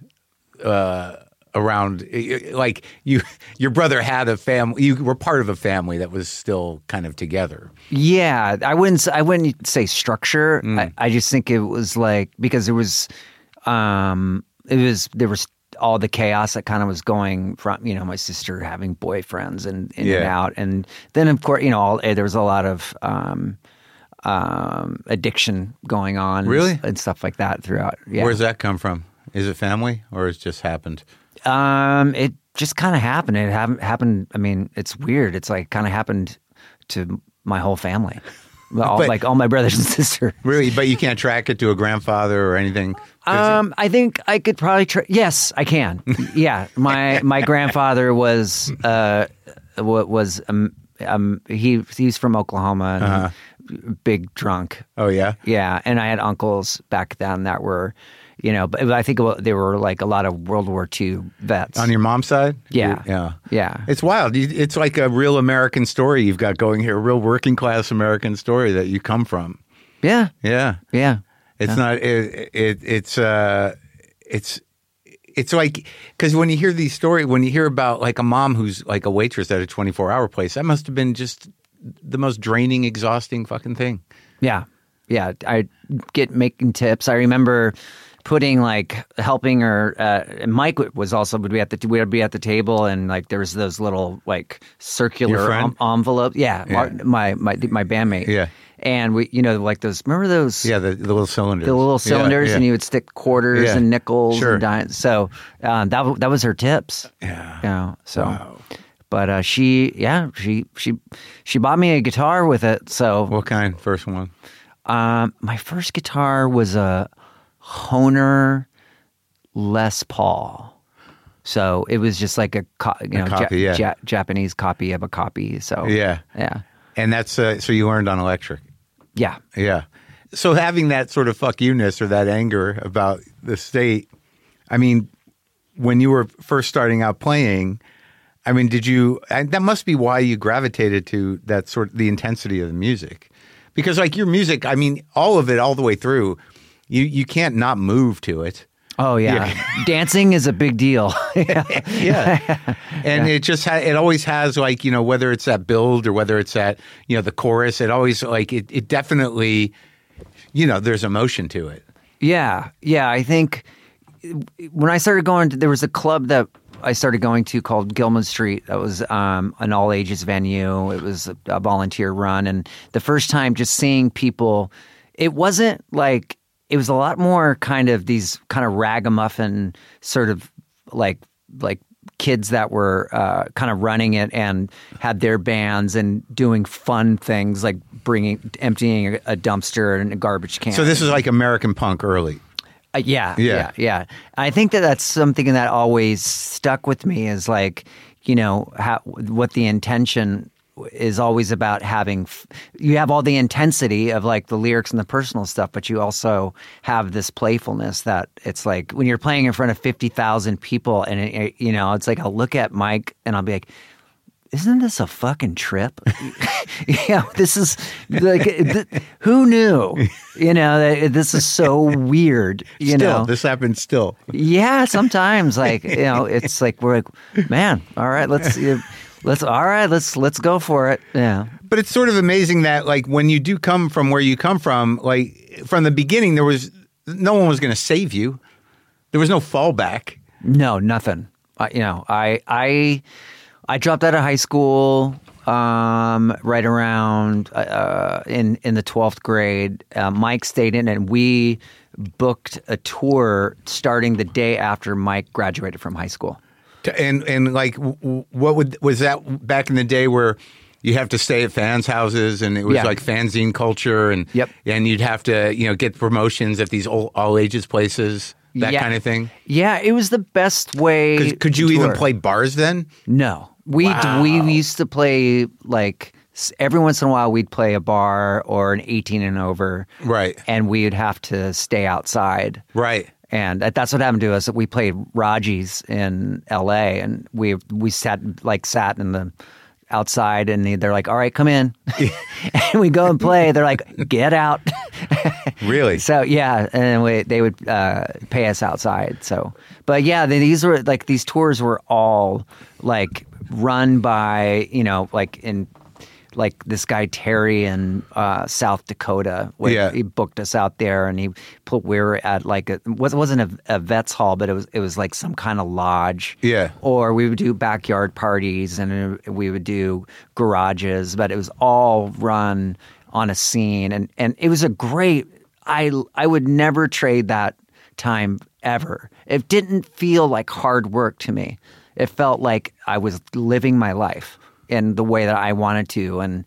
uh, around. Like you, your brother had a family. You were part of a family that was still kind of together. Yeah, I wouldn't. s- I wouldn't say structure. Mm. I, I just think it was like because there was, um, it was there was all the chaos that kind of was going from you know my sister having boyfriends and in and Yeah. out, and then of course you know all, there was a lot of um, um, addiction going on. Really? and, and stuff like that throughout. Yeah. Where's that come from? Is it family or it's just happened? Um, it just kind of happened. It happened. Happened. I mean, it's weird. It's like kind of happened to my whole family, all, But- like all my brothers and sisters. Really? But you can't track it to a grandfather or anything? 'Cause Um, I think I could probably. Tra- yes, I can. Yeah, my my grandfather was uh wa- was um, um he he's from Oklahoma, and Uh-huh. big drunk. oh, yeah? Yeah, and I had uncles back then that were, you know, but I think they were like a lot of World War Two vets. On your mom's side? Yeah. Yeah. Yeah. It's wild. You- It's like a real American story you've got going here, a real working class American story that you come from. Yeah, Yeah. yeah. It's not, it, it, it's, uh, it's, it's like, because when you hear these stories, when you hear about like a mom who's like a waitress at a twenty-four hour place, that must have been just the most draining, exhausting fucking thing. Yeah. Yeah. I get making tips. I remember putting like helping her. Uh, and Mike was also would be at the we would be at the table, and like there was those little like Your circular friend? en- envelope. Yeah, Yeah. my my my bandmate. Yeah. and we you know like those. Remember those? Yeah, the, the little cylinders. The little Yeah, cylinders, yeah. and you would stick quarters Yeah. and nickels Sure. and dimes. So um, that w- that was her tips. Yeah. You know, so. Wow. But uh, she, yeah, she she she bought me a guitar with it. So What kind? First one? um, my first guitar was a Hohner Les Paul. So it was just like a co- you know copy, yeah. Ja- Japanese copy of a copy. So Yeah. yeah, And that's, uh, so you learned on electric. yeah. Yeah. So having that sort of fuck you-ness or that anger about the state, I mean, when you were first starting out playing, I mean, did you, and that must be why you gravitated to that sort of the intensity of the music. Because like your music, I mean, all of it, all the way through, you, you can't not move to it. Oh yeah, dancing is a big deal. yeah. Yeah. And it just, ha- it always has like, you know, whether it's that build or whether it's that, you know, the chorus, it always like, it, it definitely, you know, there's emotion to it. Yeah, yeah. I think when I started going, to, there was a club that I started going to called Gilman Street. That was um, an all ages venue. It was a, a volunteer run, and the first time just seeing people, it wasn't like it was a lot more kind of these kind of ragamuffin sort of like like kids that were uh, kind of running it and had their bands and doing fun things like bringing emptying a, a dumpster and a garbage can. So this is like American punk early. Uh, yeah, Yeah. yeah, yeah. I think that that's something that always stuck with me is like, you know, how, what the intention is always about having. F- you have all the intensity of like the lyrics and the personal stuff, but you also have this playfulness that it's like when you're playing in front of fifty thousand people and, it, it- you know, it's like I'll look at Mike and I'll be like, isn't this a fucking trip? yeah, this is like, th- who knew? You know, that this is so weird. You Still, know, this happens still. yeah. Sometimes, like you know, it's like we're like, man, all right, let's uh, let's all right, let's let's go for it. Yeah, But it's sort of amazing that like when you do come from where you come from, like from the beginning, there was no one was going to save you. There was no fallback. no, nothing. Uh, you know, I I I dropped out of high school. Um, right around uh, in in the twelfth grade, uh, Mike stayed in, and we booked a tour starting the day after Mike graduated from high school. To- And and like w- w- what would was that back in the day where you have to stay at fans' houses and it was Yeah. like fanzine culture and Yep. and you'd have to you know get promotions at these all, all ages places, that Yeah. kind of thing. Yeah, it was the best way. Could, could to you even tour. play bars then? No, we Wow. we used to play like s- every once in a while we'd play a bar or an eighteen and over, Right. and we'd have to stay outside. Right. And that, that's what happened to us. We played Raji's in L A, and we we sat like sat in the outside, and they're like, "All right, come in," and we go and play. They're like, "Get out." Really? So yeah, and we, they would uh, pay us outside. So, but yeah, they, these were like these tours were all like run by you know like in like this guy Terry in uh, South Dakota. Where Yeah. he booked us out there, and he put we were at like a it wasn't a, a vet's hall, but it was it was like some kind of lodge. Yeah. Or we would do backyard parties, and we would do garages, but it was all run on a scene, and and it was a great. I I would never trade that time ever. It didn't feel like hard work to me. It felt like I was living my life in the way that I wanted to, and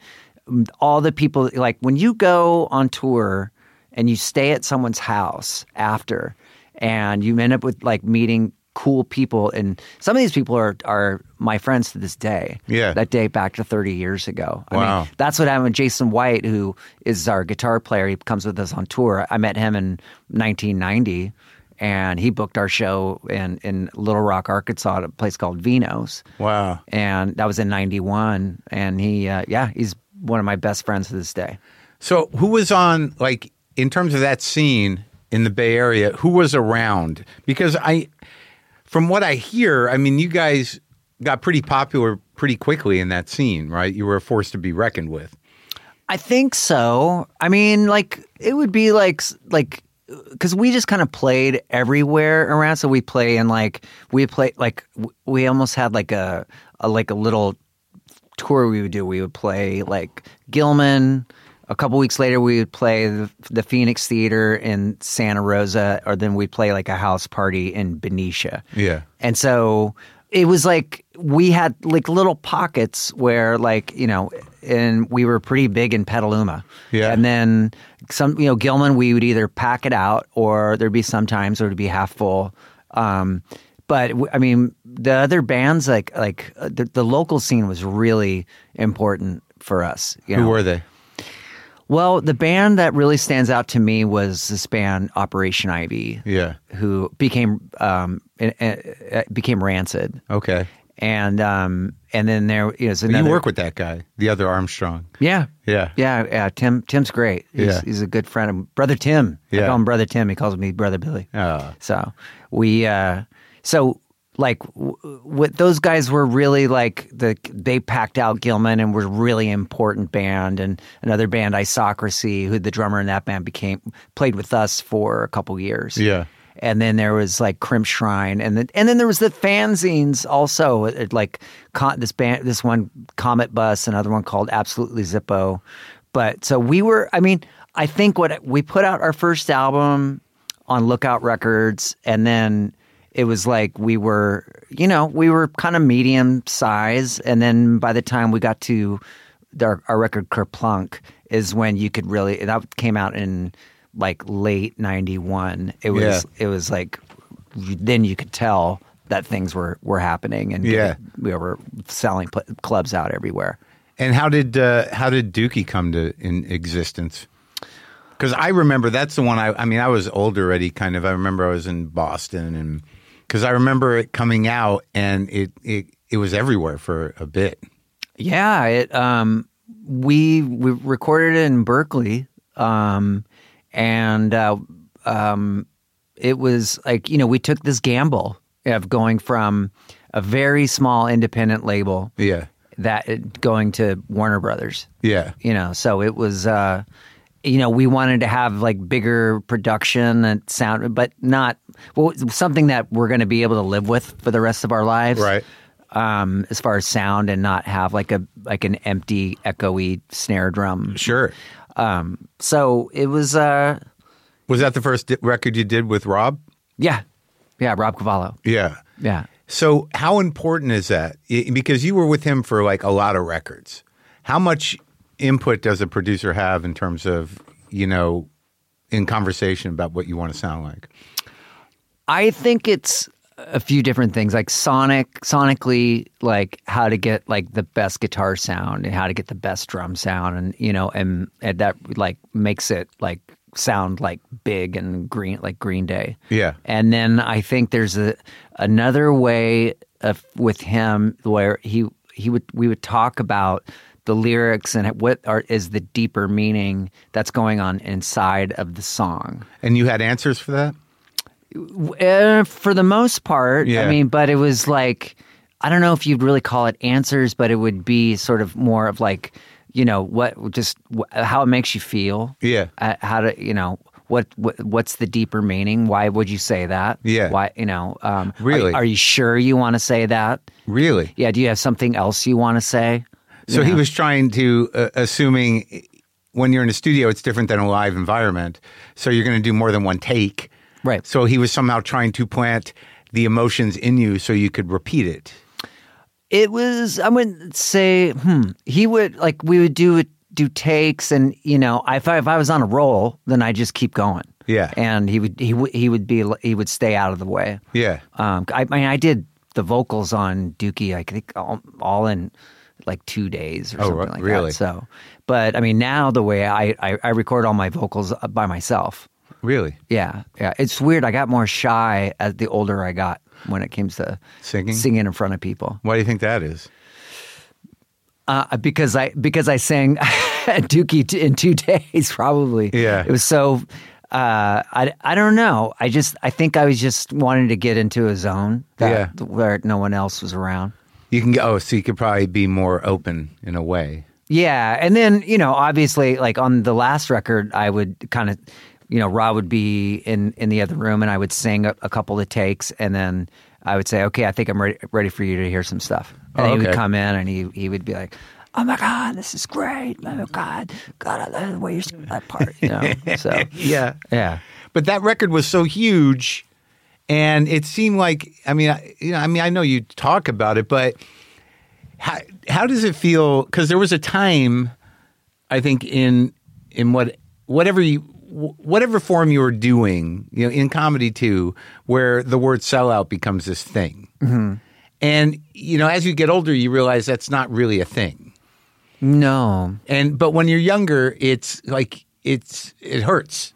all the people, like when you go on tour and you stay at someone's house after, and you end up with like meeting cool people, and some of these people are are my friends to this day. Yeah. That date back to thirty years ago. I Wow. mean, that's what happened with Jason White, who is our guitar player. He comes with us on tour. I met him in nineteen ninety, and he booked our show in, in Little Rock, Arkansas, at a place called Vino's. Wow. And that was in ninety-one. And he, uh, yeah, he's one of my best friends to this day. So who was on, like, in terms of that scene in the Bay Area, who was around? Because I, from what I hear, I mean, you guys got pretty popular pretty quickly in that scene, right? You were a force to be reckoned with. I think so. I mean, like, it would be like, like, because we just kind of played everywhere around. So we play in like, we play, like, we almost had like a, a like a little tour we would do. We would play like Gilman. A couple weeks later, we would play the, the Phoenix Theater in Santa Rosa, or then we'd play like a house party in Benicia. Yeah. And so it was like we had like little pockets where, like, you know, and we were pretty big in Petaluma. Yeah. And then some, you know, Gilman, we would either pack it out, or there'd be some times where it'd be half full. Um, but I mean, the other bands, like like uh, the, the local scene was really important for us. You Who know? were they? Well, the band that really stands out to me was this band Operation Ivy, Yeah. who became um, it, it became Rancid, Okay. and um, and then there is another. You work with that guy, the other Armstrong. yeah, Yeah. yeah, yeah. Tim Tim's great. He's, Yeah. he's a good friend of Brother Tim. Yeah. I call him Brother Tim. He calls me Brother Billy. Oh. So we, uh, so like, w- what those guys were really like the they packed out Gilman and were a really important band, and another band, Isocracy, who the drummer in that band became played with us for a couple years. Yeah. And then there was like Crimp Shrine, and then and then there was the fanzines also, it, like con, this band, this one Comet Bus, another one called Absolutely Zippo. But so we were, I mean, I think what we put out our first album on Lookout Records, and then it was like we were, you know, we were kind of medium size, and then by the time we got to our, our record Kerplunk is when you could really, that came out in like late ninety-one. It was Yeah. it was like then you could tell that things were were happening, and Yeah. we were selling pl- clubs out everywhere. And how did uh, how did Dookie come to in existence? Because I remember that's the one. I I mean, I was old already, kind of. I remember I was in Boston, and because I remember it coming out, and it it it was everywhere for a bit. Yeah, it um we we recorded it in Berkeley. Um And uh, um, it was like, you know, we took this gamble of going from a very small independent label Yeah. that going to Warner Brothers. Yeah. You know, so it was, uh, you know, we wanted to have like bigger production and sound, but not well, something that we're going to be able to live with for the rest of our lives. Right. Um, as far as sound, and not have like a like an empty, echoey snare drum. Sure. Um, so it was, uh, Was that the first di- record you did with Rob? yeah, yeah, Rob Cavallo. Yeah. Yeah. So how important is that? I- Because you were with him for like a lot of records. How much input does a producer have in terms of, you know, in conversation about what you want to sound like? I think it's a few different things, like sonic, sonically, like how to get like the best guitar sound and how to get the best drum sound, and you know, and, and that like makes it like sound like big and green, like Green Day. Yeah. And then I think there's a another way of with him where he he would we would talk about the lyrics and what are is the deeper meaning that's going on inside of the song. And you had answers for that? Uh, for the most part, Yeah. I mean, but it was like, I don't know if you'd really call it answers, but it would be sort of more of like, you know, what just wh- how it makes you feel. Yeah. Uh, how to, you know, what, what what's the deeper meaning? Why would you say that? Yeah. Why, you know, um, Really? Are, are you sure you want to say that? Really? Yeah. Do you have something else you want to say? So You he know? was trying to, uh, assuming when you're in a studio, it's different than a live environment. So you're going to do more than one take. Right. So he was somehow trying to plant the emotions in you so you could repeat it. It was, I would say, hmm, he would, like, we would do do takes, and, you know, if I, if I was on a roll, then I just keep going. Yeah. And he would, he would, he would be, he would stay out of the way. Yeah. Um, I, I mean, I did the vocals on Dookie, I think all, all in like two days or Oh, something like really? that. So, but I mean, now the way I, I, I record all my vocals by myself. Really? Yeah. Yeah. It's weird. I got more shy as the older I got when it came to Singing? singing in front of people. Why do you think that is? Uh, because I because I sang Dookie t- in two days, probably. Yeah. It was so. Uh, I I don't know. I just I think I was just wanting to get into a zone that Yeah. where no one else was around. You can go. Oh, so you could probably be more open in a way. Yeah, and then you know, obviously, like on the last record, I would kind of, you know, Rob would be in in the other room, and I would sing a, a couple of takes, and then I would say, "Okay, I think I'm ready ready for you to hear some stuff." And Oh, he would okay. come in, and he he would be like, "Oh my God, this is great! Oh my God, God, I love the way you're singing that part." You know, so Yeah. yeah, But that record was so huge, and it seemed like, I mean, I, you know, I mean, I know you talk about it, but how how does it feel? Because there was a time, I think, in in what whatever you whatever form you were doing, you know, in comedy too, where the word sellout becomes this thing, Mm-hmm. and you know, as you get older, you realize that's not really a thing. no, And but when you're younger, it's like it's it hurts.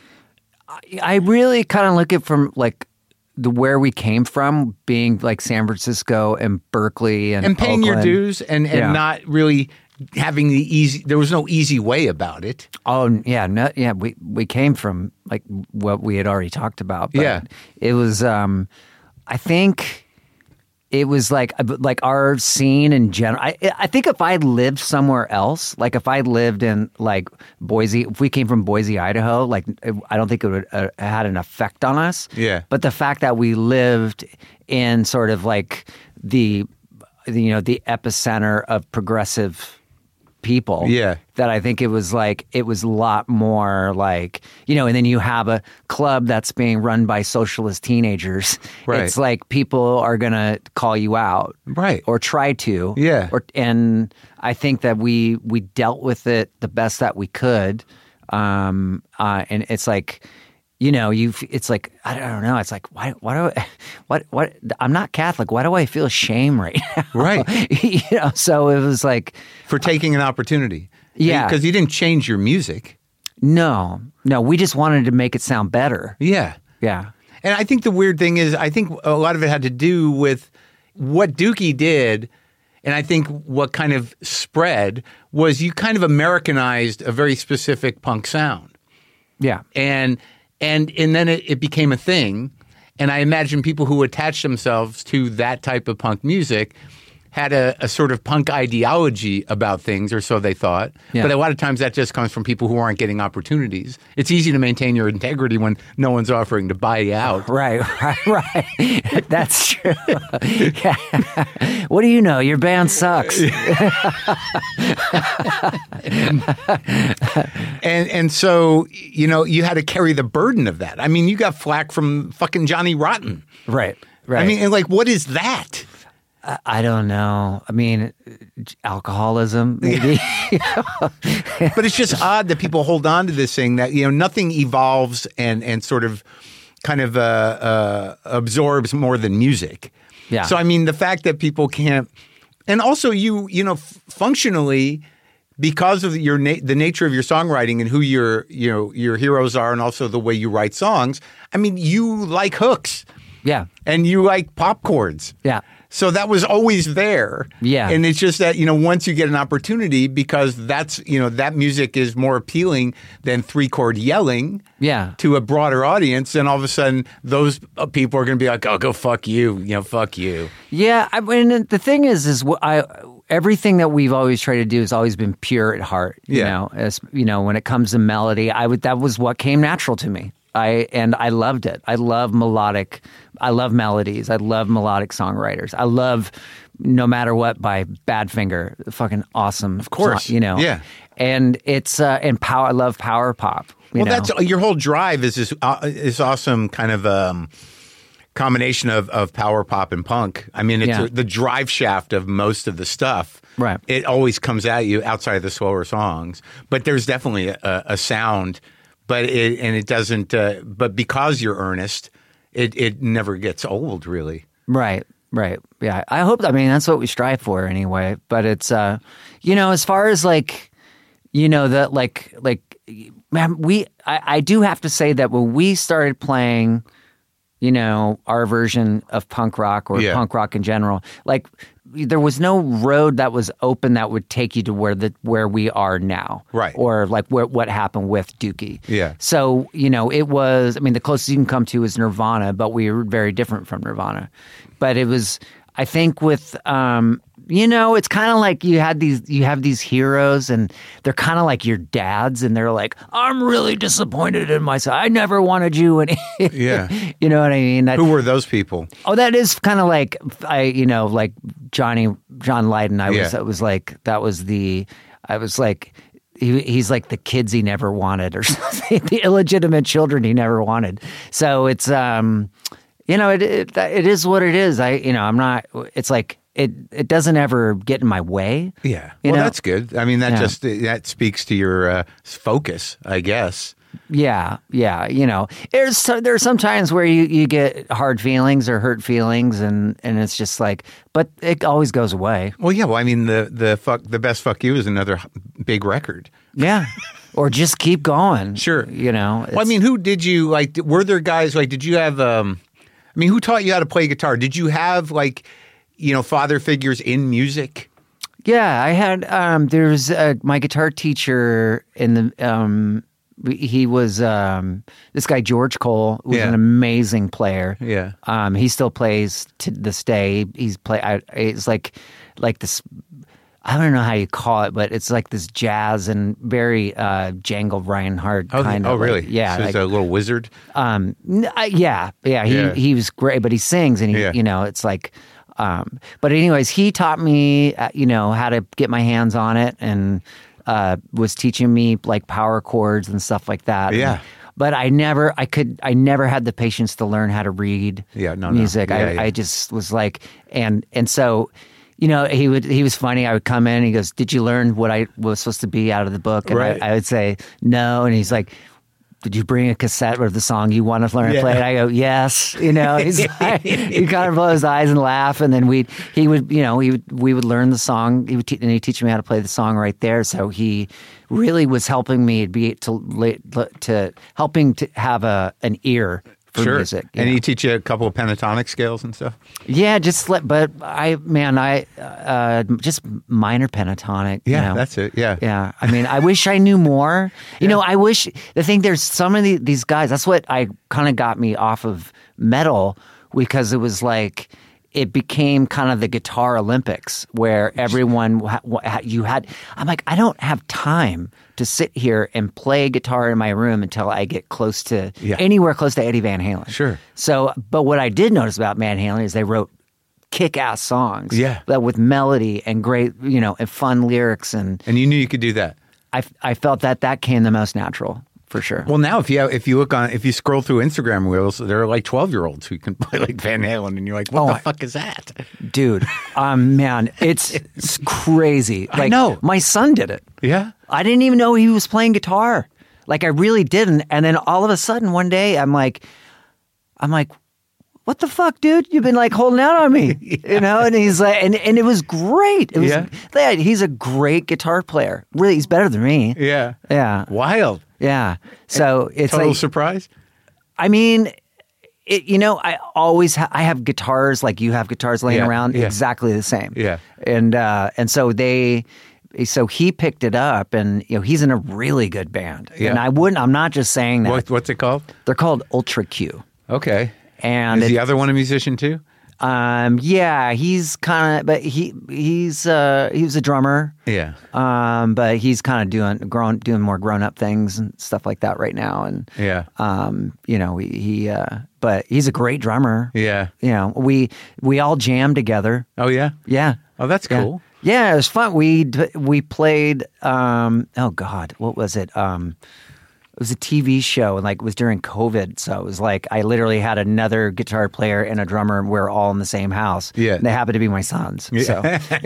I really kind of look at from like the where we came from, being like San Francisco and Berkeley and and paying your Oakland. dues and, and Yeah. not really having the easy there was no easy way about it. Oh yeah, no, yeah. We we came from like what we had already talked about. But Yeah. it was. Um, I think it was like like our scene in general. I I think if I lived somewhere else, like if I lived in like Boise, if we came from Boise, Idaho, like I don't think it would have uh, had an effect on us. Yeah. But the fact that we lived in sort of like the, the you know the epicenter of progressive people, Yeah. that I think it was like it was a lot more like, you know, and then you have a club that's being run by socialist teenagers. Right. It's like people are gonna call you out, Right. or try to, Yeah. Or and I think that we we dealt with it the best that we could, um, uh, and it's like. You know, you. It's like I don't know. It's like why? Why do? I, what? What? I'm not Catholic. Why do I feel shame right now? Right. You know. So it was like For taking an opportunity. Yeah. Because you didn't change your music. no, no. We just wanted to make it sound better. Yeah. Yeah. And I think the weird thing is I think a lot of it had to do with what Dookie did. And I think what kind of spread was you kind of Americanized a very specific punk sound. Yeah. And and and then it, it became a thing. And I imagine people who attached themselves to that type of punk music had a, a sort of punk ideology about things, or so they thought. Yeah. But a lot of times that just comes from people who aren't getting opportunities. It's easy to maintain your integrity when no one's offering to buy you out. Right, right, right. That's true. Yeah. What do you know? Your band sucks. And and so, you know, you had to carry the burden of that. I mean, you got flack from fucking Johnny Rotten. Right, right. I mean, and like, what is that? I, I don't know. I mean, alcoholism, maybe. But it's just odd that people hold on to this thing that, you know, nothing evolves and, and sort of kind of uh, uh, absorbs more than music. Yeah. So, I mean, the fact that people can't, and also you, you know, f- functionally, because of your na- the nature of your songwriting and who your, you know, your heroes are, and also the way you write songs, I mean, you like hooks. Yeah. And you like pop chords. Yeah. So that was always there. Yeah. And it's just that, you know, once you get an opportunity, because that's, you know, that music is more appealing than three chord yelling Yeah. to a broader audience. And all of a sudden, those uh, people are going to be like, oh, go fuck you. You know, fuck you. Yeah. I mean, the thing is, is what I, everything that we've always tried to do has always been pure at heart. You Yeah. know, as you know, when it comes to melody, I would, that was what came natural to me. I and I loved it. I love melodic. I love melodies. I love melodic songwriters. I love No Matter What by Badfinger. Fucking awesome. Of course, song, you know. Yeah. And it's uh, and power. I love power pop. You well, know? that's your whole drive is this uh, is awesome kind of um, combination of of power pop and punk. I mean, it's Yeah. a, the drive shaft of most of the stuff. Right. It always comes at you outside of the slower songs, but there's definitely a, a sound. But it and it doesn't. Uh, but because you're earnest, it it never gets old, really. Right, right. Yeah. I hope, I mean, that's what we strive for anyway. But it's, uh, you know, as far as like, you know, that like, like, man, we, I, I do have to say that when we started playing, you know, our version of punk rock or Yeah. punk rock in general, like, there was no road that was open that would take you to where the where we are now, Right. Or like where, what happened with Dookie. Yeah. So you know, it was. I mean, the closest you can come to is Nirvana, but we were very different from Nirvana. But it was, I think, with um, you know, it's kind of like you had these, you have these heroes, and they're kind of like your dads, and they're like, I'm really disappointed in myself. I never wanted you, and Yeah. you know what I mean. That, Who were those people? Oh, that is kind of like I, you know, like Johnny John Lydon. I was, Yeah. that was like that was the, I was like, he, he's like the kids he never wanted, or something, the illegitimate children he never wanted. So it's, um, you know, it, it it is what it is. I, you know, I'm not. It's like it it doesn't ever get in my way. Yeah. You Well, know? that's good. I mean, that Yeah. just that speaks to your uh, focus, I guess. Yeah, yeah. You know, there's so, there are some times where you, you get hard feelings or hurt feelings, and, and it's just like, but it always goes away. Well, yeah. Well, I mean, the the fuck the best fuck you is another big record. Yeah. Or just keep going. Sure. You know. Well, I mean, who did you like? Were there guys like? Did you have? Um, I mean, who taught you how to play guitar? Did you have like, you know, father figures in music? Yeah, I had. Um, there's uh, my guitar teacher in the. Um, he was um, this guy George Cole was Yeah. an amazing player. Yeah. Um, he still plays to this day. He's play. I, it's like like this. I don't know how you call it, but it's like this jazz and very uh, Django Reinhardt Oh, kind oh of. really? Like, yeah. So like, he's a little wizard. Um, n- uh, yeah, yeah, he Yeah. he was great, but he sings, and he, Yeah. you know, it's like, um, but anyways, he taught me, uh, you know, how to get my hands on it, and uh, was teaching me like power chords and stuff like that. Yeah. And- but I never, I could, I never had the patience to learn how to read Yeah, no, no. music. Yeah, I, yeah. I just was like, and and so. You know, he would. He was funny. I would come in and he goes, "Did you learn what I was supposed to be out of the book?" And Right. I, I would say, "No." And he's like, "Did you bring a cassette of the song you want to learn to Yeah. play?" And I go, "Yes." You know, he's like, he kind of blow his eyes and laugh, and then we he would, you know, he would, we would learn the song. He would te- and he'd teach me how to play the song right there. So he really was helping me be to to helping to have a an ear for Sure. music. you And know. he teach you a couple of pentatonic scales and stuff. Yeah, just let, but I, man, I, uh, just minor pentatonic. Yeah, you know? that's it. Yeah. Yeah. I mean, I wish I knew more. You know, I wish, the thing, there's some of the, these guys, that's what I kind of got me off of metal, because it was like, it became kind of the guitar Olympics where everyone, ha- ha- you had, I'm like, I don't have time to sit here and play guitar in my room until I get close to, Yeah. anywhere close to Eddie Van Halen. Sure. So, but what I did notice about Van Halen is they wrote kick-ass songs. Yeah. That with melody and great, you know, and fun lyrics. And And you knew you could do that. I, I felt that that came the most natural, for sure. Well, now if you have, if you look on, if you scroll through Instagram reels, there are like twelve year olds who can play like Van Halen, and you're like, what Oh, the I- fuck is that? Dude, um, man, it's, it's crazy. Like, I know. My son did it. Yeah. I didn't even know he was playing guitar. Like, I really didn't. And then all of a sudden, one day, I'm like, I'm like, what the fuck, dude? You've been like holding out on me, you know? And he's like, and, and it was great. It was, Yeah. yeah, he's a great guitar player. Really, he's better than me. Yeah. Yeah. Wild. Yeah. So it's Total like, surprise. I mean, it, you know, I always ha- I have guitars like you have guitars laying Yeah, around, yeah. exactly the same. Yeah. and uh, and so they, so he picked it up, and you know he's in a really good band. Yeah. And I wouldn't. I'm not just saying that. What, what's it called? They're called Ultra Q. Okay. And is it- the other one a musician too? Um, yeah, he's kind of, but he he's uh, he was a drummer. Yeah. Um, but he's kind of doing grown doing more grown up things and stuff like that right now. And Yeah. um, you know, he, he uh, but he's a great drummer. Yeah. You know, we we all jammed together. Oh yeah. Yeah. Oh, that's Yeah. cool. Yeah, it was fun. We d- we played. Um, oh God, what was it? Um, it was a T V show, and like it was during COVID, so it was like I literally had another guitar player and a drummer, and we were all in the same house. Yeah. and they happened to be my sons. So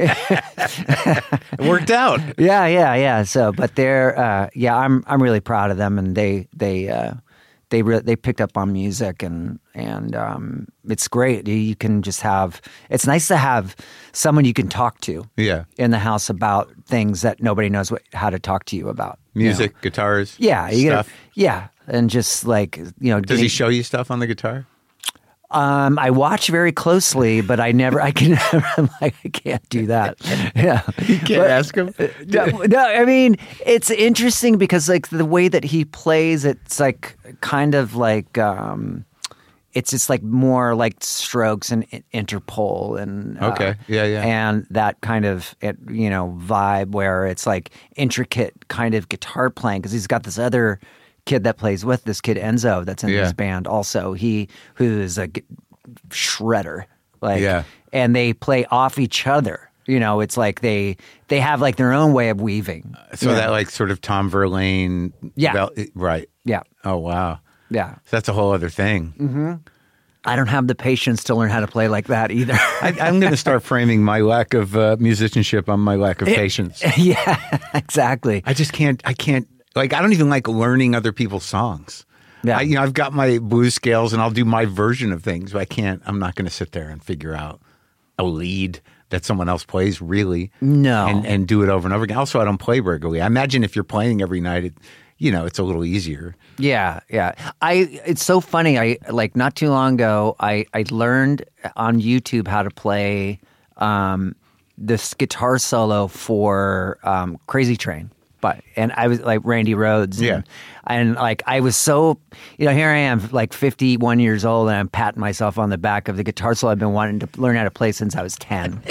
It worked out. yeah, yeah, yeah. So, but they're uh, yeah, I'm I'm really proud of them, and they they uh, they re- they picked up on music, and and um, it's great. You can just have. It's nice to have someone you can talk to. Yeah. In the house about things that nobody knows what how to talk to you about. you Music, know? guitars. Yeah, you stuff. gotta, yeah, and just like you know, Does getting- he show you stuff on the guitar? Um, I watch very closely, but I never. I can. I'm like, I can't do that. Yeah, You can't ask him. no, no, I mean, it's interesting because like the way that he plays, it's like kind of like um, it's just like more like strokes and in- interpol and uh, Okay. Yeah, yeah. and that kind of it, you know vibe where it's like intricate kind of guitar playing because he's got this other kid that plays with this kid Enzo that's in Yeah. his band also he who is a g- shredder like Yeah. and they play off each other. You know, it's like they they have like their own way of weaving. So Yeah. that like sort of Tom Verlaine. Yeah. Vel- right. yeah, Oh wow. yeah. So that's a whole other thing. I don't have the patience to learn how to play like that either. I, I'm going to start framing my lack of uh, musicianship on my lack of patience. yeah, exactly. I just can't. I can't. Like I don't even like learning other people's songs. Yeah. I, you know, I've got my blues scales and I'll do my version of things, but I can't. I'm not going to sit there and figure out a lead that someone else plays really. No. and and do it over and over again. Also, I don't play regularly. I imagine if you're playing every night, it, you know, it's a little easier. Yeah, yeah. I it's so funny. I like not too long ago I I learned on YouTube how to play um this guitar solo for um Crazy Train. But and I was like Randy Rhoads. Yeah. And, and like I was so you know, here I am like fifty-one years old and I'm patting myself on the back of the guitar solo I've been wanting to learn how to play since I was ten.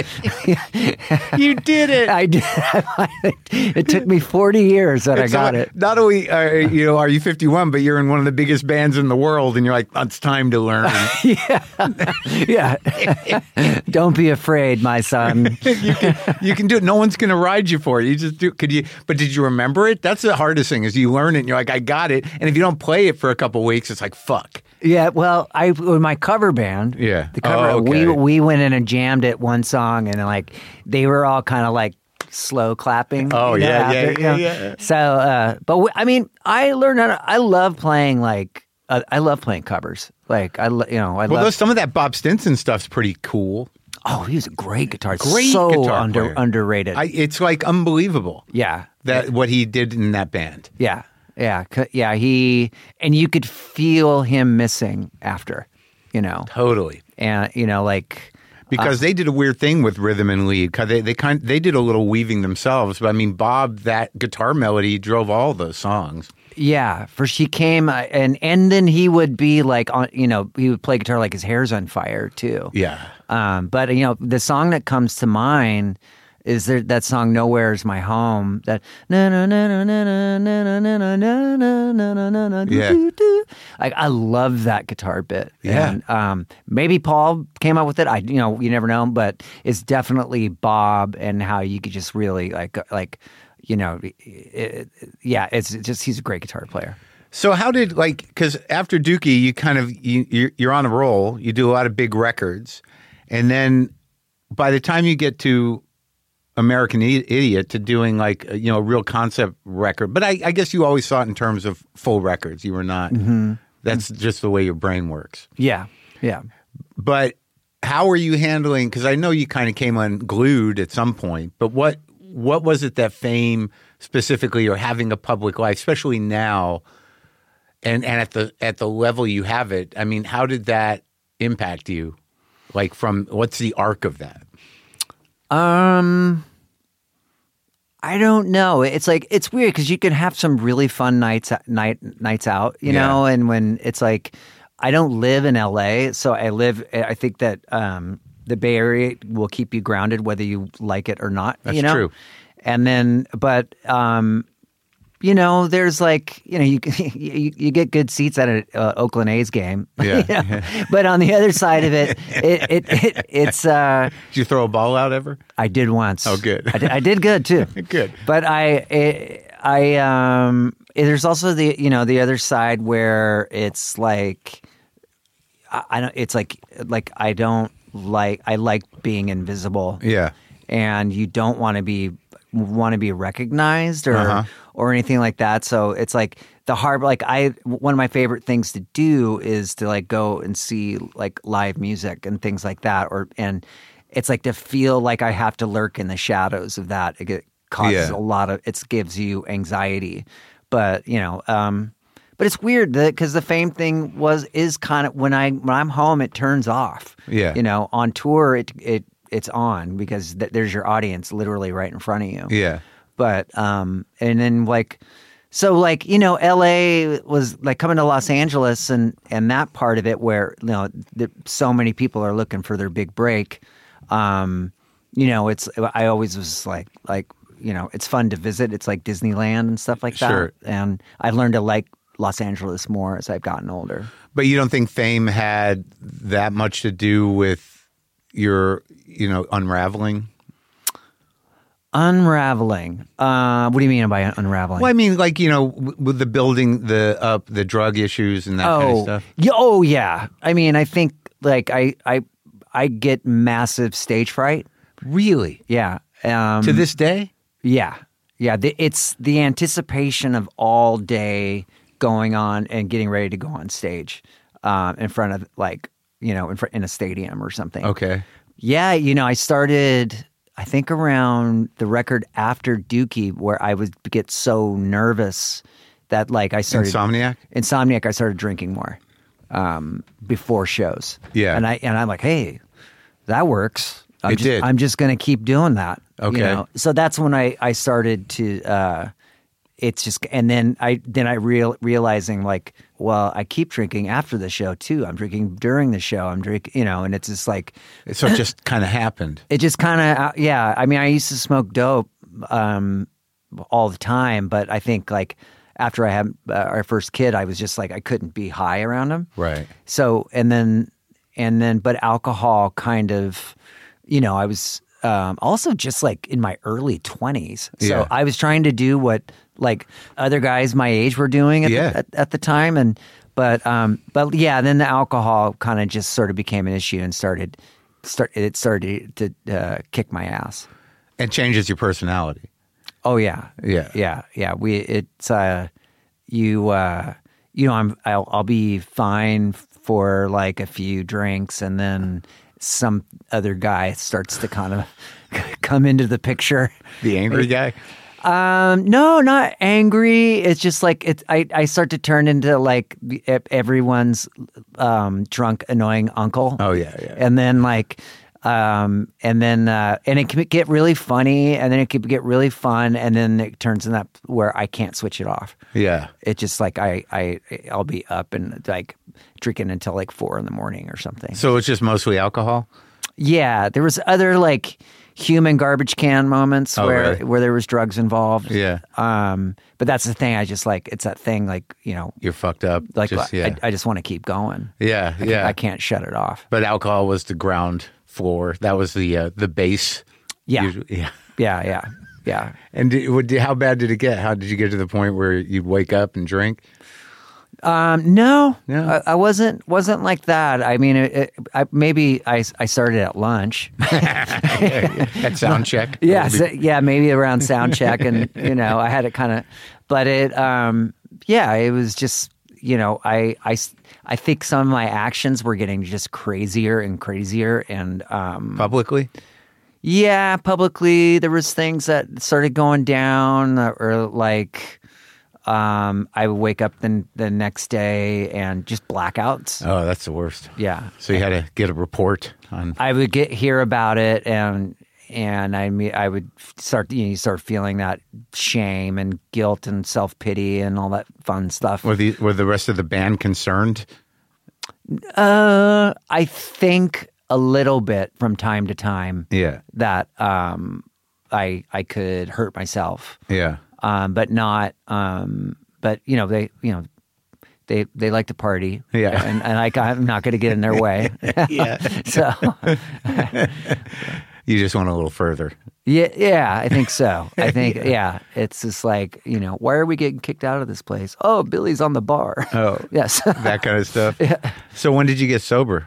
You did it. I did. It took me forty years that It's I got not, it. Not only uh, you know are you fifty-one, but you're in one of the biggest bands in the world, and you're like, it's time to learn. Yeah. Don't be afraid, my son. you can you can do it. No one's going to ride you for it. You just do. Could you? But did you remember it? That's the hardest thing. Is you learn it, and you're like, I got it. And if you don't play it for a couple weeks, it's like fuck. Yeah, well, I with my cover band. Yeah. the cover. Oh, okay. We we went in and jammed it one song, and like they were all kind of like slow clapping. Oh, you know, yeah, after, yeah, you know. yeah, yeah. So, uh, but we, I mean, I learned how to. I love playing like uh, I love playing covers. Like I, lo- you know, I Well, love. those, some of that Bob Stinson stuff's pretty cool. Oh, he was a great guitarist. Great so guitar under, player. underrated. I, it's like unbelievable yeah, that what he did in that band. yeah, yeah, c- yeah. He and you could feel him missing after, you know, Totally. and you know, like Because they did a weird thing with rhythm and lead. 'Cause they they kind they did a little weaving themselves. But I mean, Bob, that guitar melody drove all those songs. yeah. First he came uh, and and then he would be like on, you know, he would play guitar like his hair's on fire too. Yeah. Um, but you know, the song that comes to mind is there that song "Nowhere's My Home." That na na na na na na na na na na na na na na. Yeah. Like I love that guitar bit. Yeah. And, um, maybe Paul came up with it. I, you know, you never know, but it's definitely Bob and how you could just really like, like, you know, it, it, yeah. It's just he's a great guitar player. So how did like because after Dookie, you kind of you you're, you're on a roll. You do a lot of big records, and then by the time you get to American I- Idiot to doing like you know a real concept record, but I, I guess you always saw it in terms of full records. You were not. That's just the way your brain works. Yeah. Yeah. But how are you handling? Because I know you kind of came unglued at some point. But what what was it that fame specifically, or having a public life, especially now, and and at the at the level you have it? I mean, how did that impact you? Like, from what's the arc of that? Um, I don't know. It's like it's weird because you can have some really fun nights night nights out, you Yeah. know, and when it's like, I don't live in L A, so I live. I think that um, the Bay Area will keep you grounded whether you like it or not. That's you know? true. And then, but um, you know, there's like you know you you, you get good seats at an uh, Oakland A's game. Yeah. you know? yeah. But on the other side of it, it, it, it it's. Uh, Did you throw a ball out ever? I did once. Oh, good. I did, I did good too. Good. But I, I, I, um, there's also the you know the other side where it's like, I, I don't. It's like like I don't like. I like being invisible. Yeah. And you don't want to be want to be recognized or Uh-huh. or anything like that. So it's like the hard. Like I, one of my favorite things to do is to like go and see like live music and things like that. Or and it's like to feel like I have to lurk in the shadows of that. It causes Yeah. a lot of. It gives you anxiety, but you know. Um, but it's weird because the fame thing was is kind of when I when I'm home it turns off. Yeah. You know, on tour it it. It's on because th- there's your audience literally right in front of you. Yeah. But, um, and then like, so like, you know, L A was like coming to Los Angeles and, and that part of it where, you know, the, so many people are looking for their big break. Um, you know, it's, I always was like, like, you know, it's fun to visit. It's like Disneyland and stuff like that. Sure. And I've learned to like Los Angeles more as I've gotten older. But you don't think fame had that much to do with your, you know, unraveling? Unraveling. Uh, what do you mean by unraveling? Well, I mean, like, you know, w- with the building, the up, the drug issues and that oh, kind of stuff. Yeah, oh, yeah. I mean, I think like I, I, I get massive stage fright. Really? Yeah. Um, To this day? Yeah. Yeah. The, it's the anticipation of all day going on and getting ready to go on stage um, in front of like, you know, in front, in a stadium or something. Okay. Yeah. You know, I started, I think around the record after Dookie where I would get so nervous that like I started. Insomniac? Insomniac, I started drinking more um, before shows. Yeah. And, I, and I'm like, hey, that works. I'm It just, did. I'm just going to keep doing that. Okay. You know? So that's when I, I started to, uh, it's just, and then I, then I real realizing like, well, I keep drinking after the show too. I'm drinking during the show. I'm drinking, you know, and it's just like, So it just kind of happened. it just kind of, yeah. I mean, I used to smoke dope um, all the time, but I think like after I had uh, our first kid, I was just like, I couldn't be high around him. Right. So, and then, and then, but alcohol kind of, you know, I was um, also just like in my early twenties. So Yeah. I was trying to do what like other guys my age were doing at, Yeah. the, at, at the time. And, but, um, but yeah, then the alcohol kind of just sort of became an issue and started, start, it started to uh, kick my ass. It changes your personality. Oh yeah. Yeah. Yeah. Yeah. We, it's, uh, you, uh, you know, I'm, I'll, I'll be fine for like a few drinks and then some other guy starts to kind of come into the picture. The angry guy? Um, no, not angry. It's just like it's. I, I start to turn into like the- e- everyone's um, drunk, annoying uncle. Oh, yeah, yeah. And then like, um, and then uh, and it can get really funny, and then it can get really fun, and then it turns in that where I can't switch it off. Yeah. It just like I I I'll be up and like drinking until like four in the morning or something. So it's just mostly alcohol? Yeah, there was other like human garbage can moments Oh, where really? where there was drugs involved. Yeah. Um, but that's the thing. I just like it's that thing like you know You're fucked up. like just, I, yeah. I just want to keep going. yeah, I, yeah. I can't shut it off. But alcohol was the ground floor. That was the uh, the base. Yeah. Usually- yeah. Yeah, yeah, yeah. And did, what, did- how bad did it get? How did you get to the point where you'd wake up and drink? Um, no, No? I, I wasn't wasn't like that. I mean, it, it, I, maybe I I started at lunch. At sound check? Yeah, so, yeah, maybe around sound check, and you know, I had it kind of, but it, um, yeah, it was just, you know, I, I, I think some of my actions were getting just crazier and crazier, and um, Publicly? yeah, publicly there was things that started going down, or like, um, I would wake up the the next day and just blackouts. Oh, that's the worst. Yeah, So you had to get a report on. I would get hear about it, and and I mean, I would start you know you start feeling that shame and guilt and self pity and all that fun stuff. Were the were the rest of the band concerned? Uh, I think a little bit from time to time. Yeah. That um, I I could hurt myself. Yeah. Um, but not. Um, but you know they you know they they like to party. Yeah. And, and I, I'm not going to get in their way. Yeah. So. You just went a little further. Yeah, yeah, I think so. I think, yeah. yeah, it's just like, you know, why are we getting kicked out of this place? Oh, Billy's on the bar. Oh, yes. That kind of stuff. Yeah. So when did you get sober?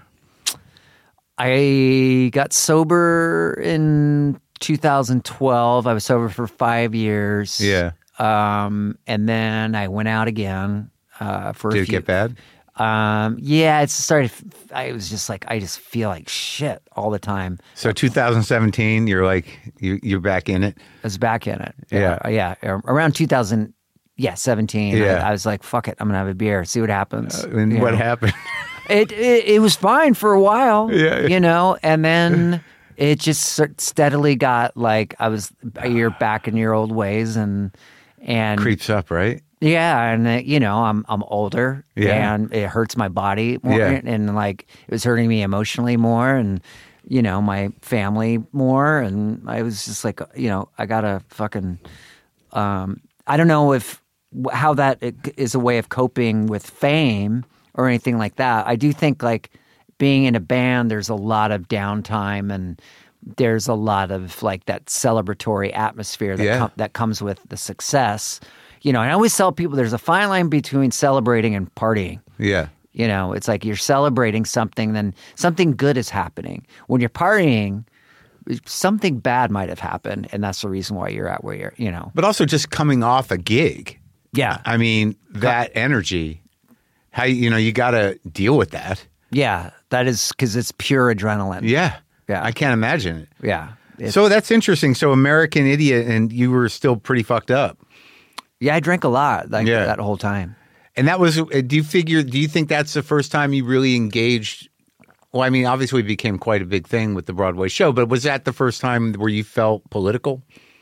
I got sober in two thousand twelve. I was sober for five years. Yeah. Um, and then I went out again uh, for Did a it few. get bad? Um, yeah, it started. I was just like, I just feel like shit all the time. So two thousand seventeen, you're like, you, you're back in it? I was back in it. Yeah. Uh, yeah. Around two thousand, yeah, seventeen. Yeah. I, I was like, fuck it. I'm going to have a beer, see what happens. Uh, and You what know? happened? It, it it was fine for a while, Yeah. you know, and then it just sort- steadily got like, I was a year back in your old ways and, and Creeps up, right? yeah, and uh, you know, I'm I'm older, Yeah. and it hurts my body more, Yeah. and, and like it was hurting me emotionally more, and you know, my family more, and I was just like, you know, I gotta fucking, um, I don't know if how that is a way of coping with fame or anything like that. I do think like being in a band, there's a lot of downtime and. There's a lot of like that celebratory atmosphere that Yeah. com- that comes with the success. You know, and I always tell people there's a fine line between celebrating and partying. Yeah. You know, it's like you're celebrating something, then something good is happening. When you're partying, something bad might have happened, and that's the reason why you're at where you're, you know. But also just coming off a gig. Yeah. I mean, that energy, how, you know, you got to deal with that. Yeah. That is because it's pure adrenaline. Yeah. Yeah. I can't imagine it. Yeah. It's- So that's interesting. So American Idiot, and you were still pretty fucked up. yeah, I drank a lot like Yeah. that whole time. And that was, uh, do you figure, do you think that's the first time you really engaged? Well, I mean, obviously it became quite a big thing with the Broadway show, but was that the first time where you felt political?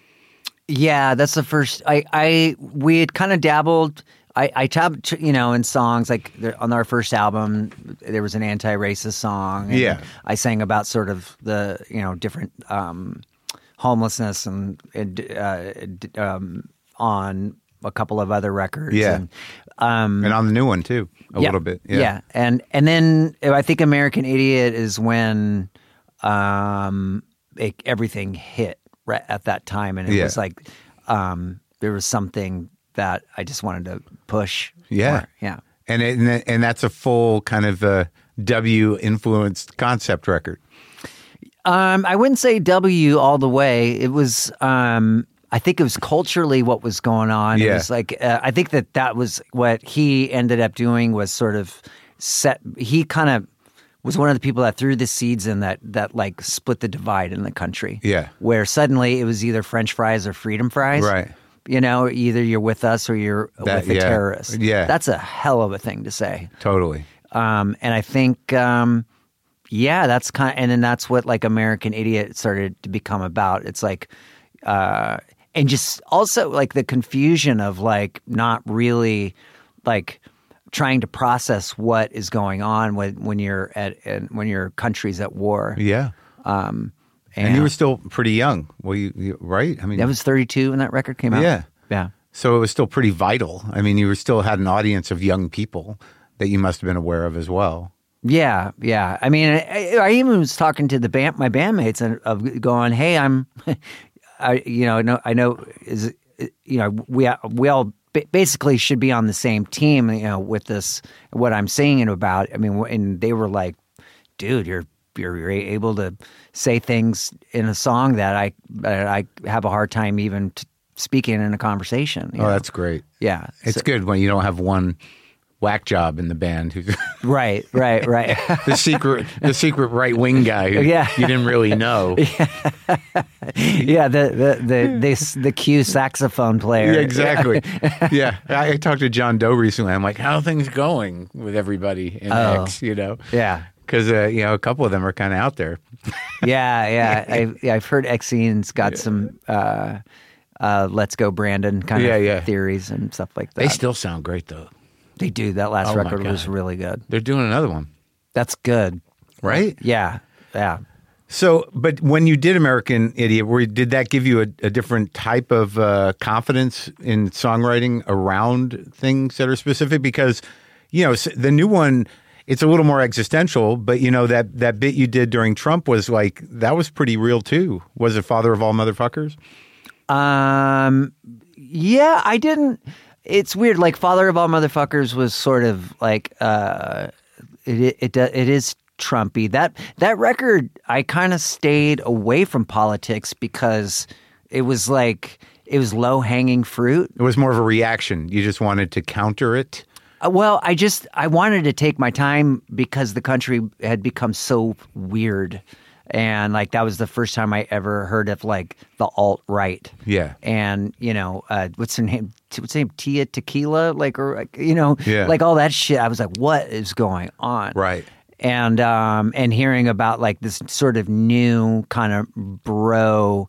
Yeah, that's the first. I, I we had kind of dabbled. I, I tabbed, you know, in songs like there, on our first album, there was an anti-racist song. And Yeah. I sang about sort of the, you know, different um, homelessness and, and uh, d- um, on a couple of other records. Yeah. And, um, And on the new one too, a yeah, little bit. Yeah. yeah. And and then I think American Idiot is when um, it, everything hit right at that time, and it Yeah. was like um, there was something that I just wanted to push. Yeah. more. yeah. And it, and that- and that's a full kind of uh, W influenced concept record. Um, I wouldn't say W all the way. It was. Um, I think it was culturally what was going on. It Yeah. was like uh, I think that that was what he ended up doing was sort of set. He kind of was one of the people that threw the seeds in that that like split the divide in the country. Yeah. where suddenly it was either French fries or freedom fries. Right. You know, either you're with us or you're That- with the yeah. terrorists. Yeah. That's a hell of a thing to say. Totally. Um, and I think, um, yeah, that's kind of, and then that's what like American Idiot started to become about. It's like, uh, and just also like the confusion of like not really like trying to process what is going on when, when you're at, and when your country's at war. Yeah. Um, And you were still pretty young. Well, you, you right? I mean, I was thirty-two when that record came out. Yeah. Yeah. so it was still pretty vital. I mean, you were still had an audience of young people that you must have been aware of as well. Yeah, yeah. I mean, I, I even was talking to the band, my bandmates, and of going, "Hey, I'm, I, you know, I know, I know, is, you know, we we all ba- basically should be on the same team, you know, with this what I'm singing about." I mean, and they were like, "Dude, you're you're able to say things in a song that I that I have a hard time even t- speaking in a conversation." you Oh, know? that's great. yeah, It's So- good when you don't have one whack job in the band who's right, right, right. the secret the secret right wing guy who Yeah. you didn't really know. Yeah, the the the the, the Q saxophone player. Yeah, exactly. Yeah. I, I talked to John Doe recently. I'm like, how are things going with everybody in Oh. X, you know? Yeah, Because, uh, you know, a couple of them are kind of out there. yeah, yeah. I've yeah, I've heard Exene's got some uh, uh, "Let's Go Brandon" kind Yeah, of yeah. theories and stuff like that. They still sound great, though. They do. That last Oh, my record was God. really good. They're doing another one. That's good. Right? Yeah. Yeah. So, but when you did American Idiot, were, did that give you a, a different type of uh, confidence in songwriting around things that are specific? Because, you know, the new one, it's a little more existential, but, you know, that, that bit you did during Trump was like, that was pretty real too. Was it Father of All Motherfuckers? Um, yeah, I didn't. It's weird. Like Father of All Motherfuckers was sort of like, uh, it, it, it is Trumpy. That that record, I kind of stayed away from politics because it was like it was low hanging fruit. It was more of a reaction. You just wanted to counter it. Uh, well, I just I wanted to take my time because the country had become so weird, and like that was the first time I ever heard of like the alt right. Yeah, and you know uh, what's her name? What's her name? Tia Tequila, like or you know, yeah. like all that shit. I was like, what is going on? Right. And um, and hearing about like this sort of new kind of bro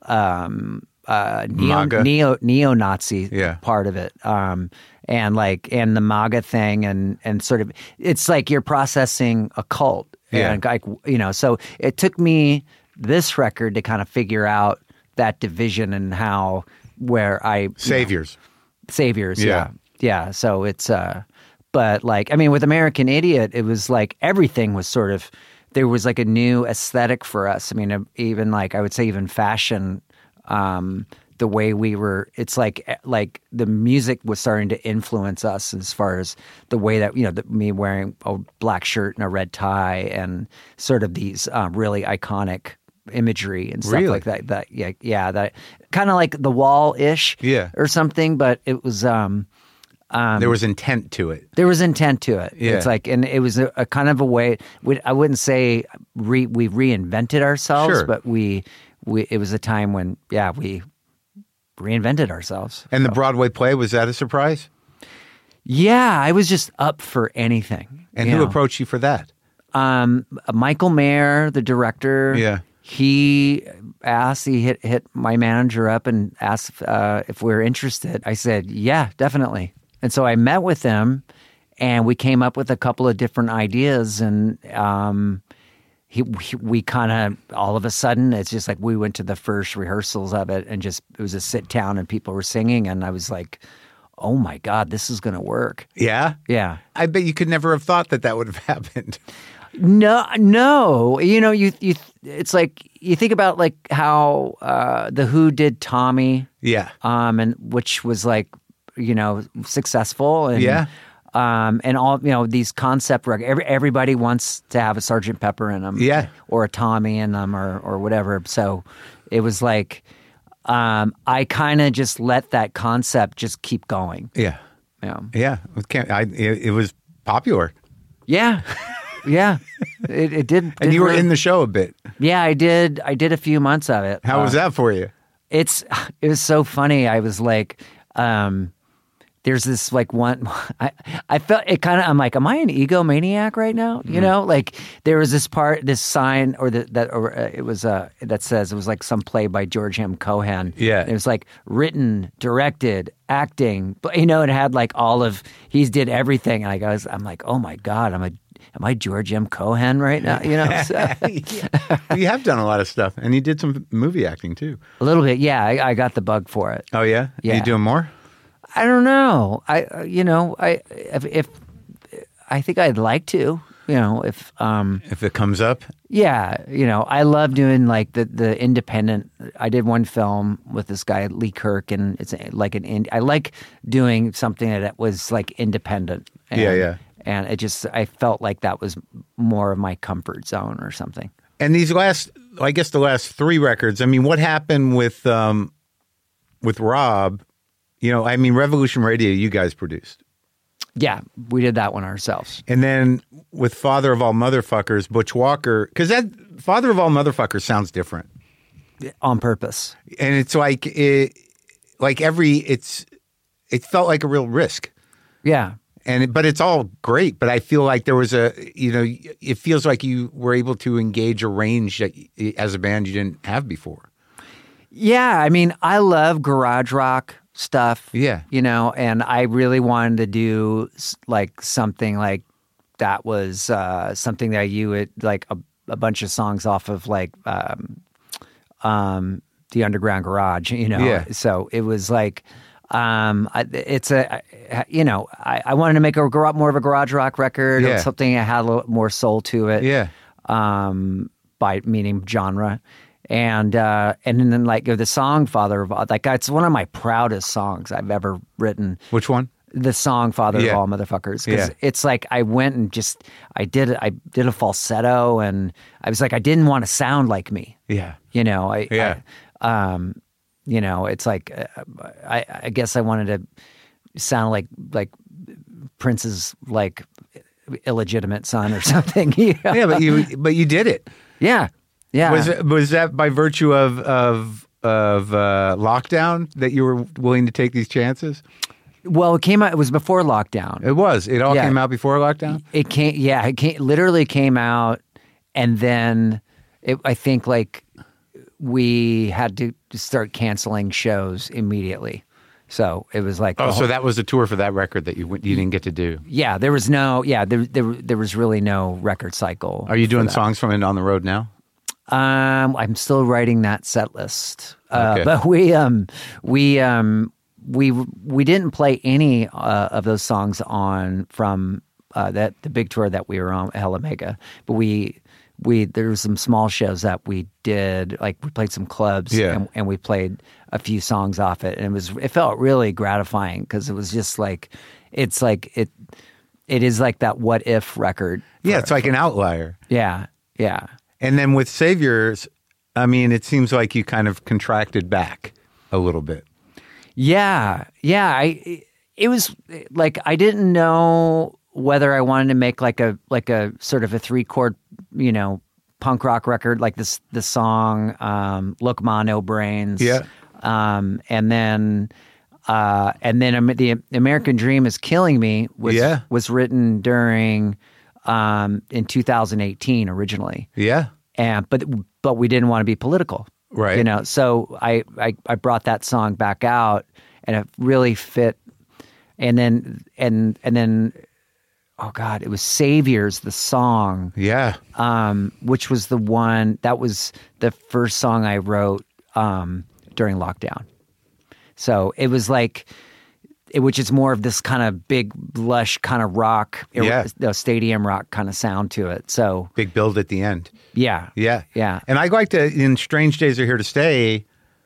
um, uh, neo, neo neo Nazi yeah. part of it, um, and like and the MAGA thing, and and sort of it's like you're processing a cult, yeah. and like you know. So it took me this record to kind of figure out that division and how where I saviors, know, saviors, yeah, yeah. yeah. So it's. Uh, But like, I mean, with American Idiot, it was like everything was sort of, there was like a new aesthetic for us. I mean, even like, I would say even fashion, um, the way we were, it's like, like the music was starting to influence us as far as the way that, you know, the, me wearing a black shirt and a red tie and sort of these um, really iconic imagery and stuff really? like that. That, yeah, yeah, that kind of like The Wall-ish yeah. or something, but it was, um, Um, there was intent to it. There was intent to it. Yeah. It's like, and it was a, a kind of a way. We, I wouldn't say re, we reinvented ourselves, sure. but we, we. It was a time when, yeah, we reinvented ourselves. And so. the Broadway play, was that a surprise? Yeah, I was just up for anything. And who know? approached you for that? Um, Michael Mayer, the director. Yeah. He asked, he hit hit my manager up and asked uh, if we were interested. I said, yeah, definitely. And so I met with them, and we came up with a couple of different ideas, and um, he, he we kind of all of a sudden it's just like we went to the first rehearsals of it, and just it was a sit down, and people were singing, and I was like, oh my God, this is going to work. Yeah, yeah. I bet you could never have thought that that would have happened. No, no. You know, you you. It's like you think about like how uh, the Who did Tommy, yeah, um, and which was like. You know, successful and yeah, um, and all you know these concept records. Every, everybody wants to have a Sergeant Pepper in them, yeah, or a Tommy in them, or or whatever. So it was like um, I kind of just let that concept just keep going. Yeah, yeah, yeah. It, can't, I, it, it was popular. Yeah, yeah. It, it did. And did you were really, in the show a bit. Yeah, I did. I did a few months of it. How uh, was that for you? It's it was so funny. I was like. Um, There's this like one, I, I felt it kind of, I'm like, am I an egomaniac right now? You mm. know, like there was this part, this sign or the, that, or uh, it was, uh, that says it was like some play by George M. Cohan. Yeah. It was like written, directed, acting, but you know, it had like all of, he's did everything. And I was, I'm like, oh my God, I'm a, am I George M. Cohan right now? You know, so. Yeah. You have done a lot of stuff, and you did some movie acting too. A little bit. Yeah. I, I got the bug for it. Oh yeah? Yeah. Are you doing more? I don't know. I, uh, you know, I if, if I think I'd like to, you know, if um, if it comes up. Yeah, you know, I love doing like the the independent. I did one film with this guy Lee Kirk, and it's like an ind- I like doing something that was like independent. And, yeah, yeah. And it just I felt like that was more of my comfort zone or something. And these last, I guess, the last three records. I mean, what happened with um, with Rob? You know, I mean, Revolution Radio, you guys produced. Yeah, we did that one ourselves. And then with Father of All Motherfuckers, Butch Walker, because that Father of All Motherfuckers sounds different. On purpose. And it's like, it, like every, it's, it felt like a real risk. Yeah. And it, but it's all great. But I feel like there was a, you know, it feels like you were able to engage a range that, as a band you didn't have before. Yeah, I mean, I love garage rock stuff. Yeah. You know, and I really wanted to do like something like that was uh, something that you would like a, a bunch of songs off of like um, um, the Underground Garage, you know. Yeah. So it was like um, I, it's a you know I, I wanted to make a gar- more of a garage rock record, Yeah. or something that had a little more soul to it. Yeah. Um, by meaning genre. And uh, and then like the song Father of All, like it's one of my proudest songs I've ever written. Which one? The song Father Yeah. of All Motherfuckers. Because Yeah. it's like I went and just I did I did a falsetto, and I was like I didn't want to sound like me. Yeah. You know, I, Yeah. I um, you know, it's like uh, I I guess I wanted to sound like like Prince's like illegitimate son or something. You know? Yeah, but you but you did it. Yeah. Yeah. Was it, was that by virtue of of of uh, lockdown that you were willing to take these chances? Well, it came out. It was before lockdown. It was. It all Yeah. came out before lockdown. It came. Yeah, it came, literally came out, and then it, I think like we had to start canceling shows immediately. So it was like, Oh, the so whole- that was the tour for that record that you went- you didn't get to do. yeah, there was no. Yeah, there there there was really no record cycle. Are you doing for that. songs from it on the road now? Um, I'm still writing that set list. Uh, Okay. But we um we um we we didn't play any uh, of those songs on from uh, that the big tour that we were on, Hell Omega. But we we there was some small shows that we did, like we played some clubs, Yeah. and, and we played a few songs off it, and it was it felt really gratifying because it was just like it's like it it is like that What If record. Yeah, for- it's like an outlier. yeah, yeah. And then with Saviors, I mean, it seems like you kind of contracted back a little bit. Yeah, yeah. I it was like I didn't know whether I wanted to make like a like a sort of a three chord, you know, punk rock record like this the song um, "Look Ma No Brains." Yeah. Um, and then uh, and then um, the American Dream Is Killing Me was Yeah. was written during um, in two thousand eighteen originally. Yeah. And but but we didn't want to be political, Right. You know, so I, I I brought that song back out, and it really fit. And then and and then, oh God, it was "Saviors," the song, Yeah. um, which was the one that was the first song I wrote um, during lockdown. So it was like. It, which is more of this kind of big, lush kind of rock, Yeah. the stadium rock kind of sound to it. So Big build at the end. yeah, Yeah. yeah. And I like to, in Strange Days Are Here to Stay,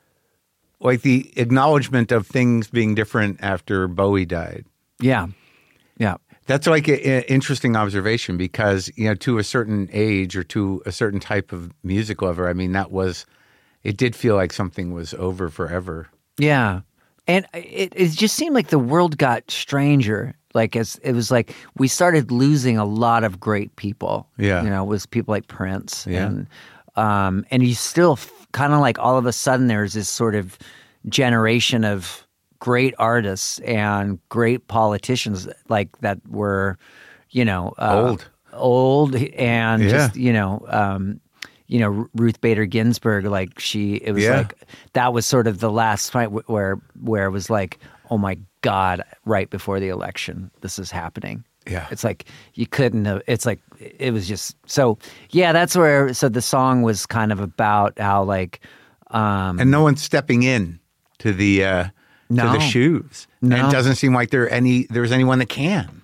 like the acknowledgement of things being different after Bowie died. Yeah, yeah, That's like an interesting observation because, you know, to a certain age or to a certain type of music lover, I mean, that was, it did feel like something was over forever. yeah. And it it just seemed like the world got stranger. Like as it was like we started losing a lot of great people. Yeah. you know, it was people like Prince. Yeah. and um, and you still kind of like all of a sudden there's this sort of generation of great artists and great politicians like that were, you know, uh, Old. old, and Yeah. just you know. Um, you know, Ruth Bader Ginsburg, like she, it was Yeah. like, that was sort of the last fight wh- where, where it was like, oh my God, right before the election, this is happening. Yeah. It's like, you couldn't have, it's like, it was just, so yeah, that's where, so the song was kind of about how like, um, And no one's stepping in to the, uh, to No. the shoes. No. And it doesn't seem like there any, there's anyone that can.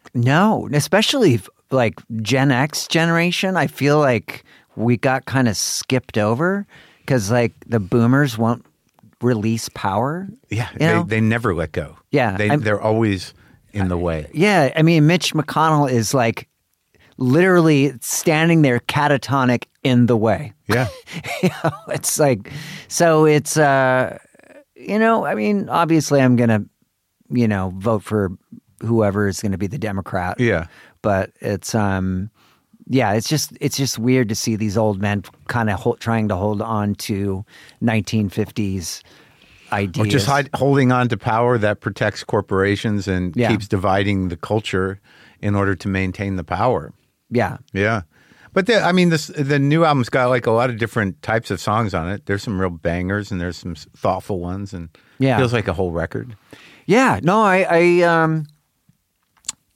no, especially if, like Gen X generation, I feel like we got kind of skipped over because like the boomers won't release Power. Yeah. You They, know? they never let go. Yeah, They, I'm- they're always in the way. Yeah, I mean, Mitch McConnell is like literally standing there catatonic in the way. Yeah. You know, it's like, so it's, uh, you know, I mean, obviously I'm going to, you know, vote for whoever is going to be the Democrat. Yeah. But it's, um, yeah, it's just, it's just weird to see these old men kind of hold, trying to hold on to nineteen fifties ideas. Or just hide, holding on to power that protects corporations and Yeah. keeps dividing the culture in order to maintain the power. Yeah. Yeah. But the, I mean, this, the new album's got like a lot of different types of songs on it. There's some real bangers and there's some s- thoughtful ones, and Yeah. feels like a whole record. Yeah, no, I, I, um,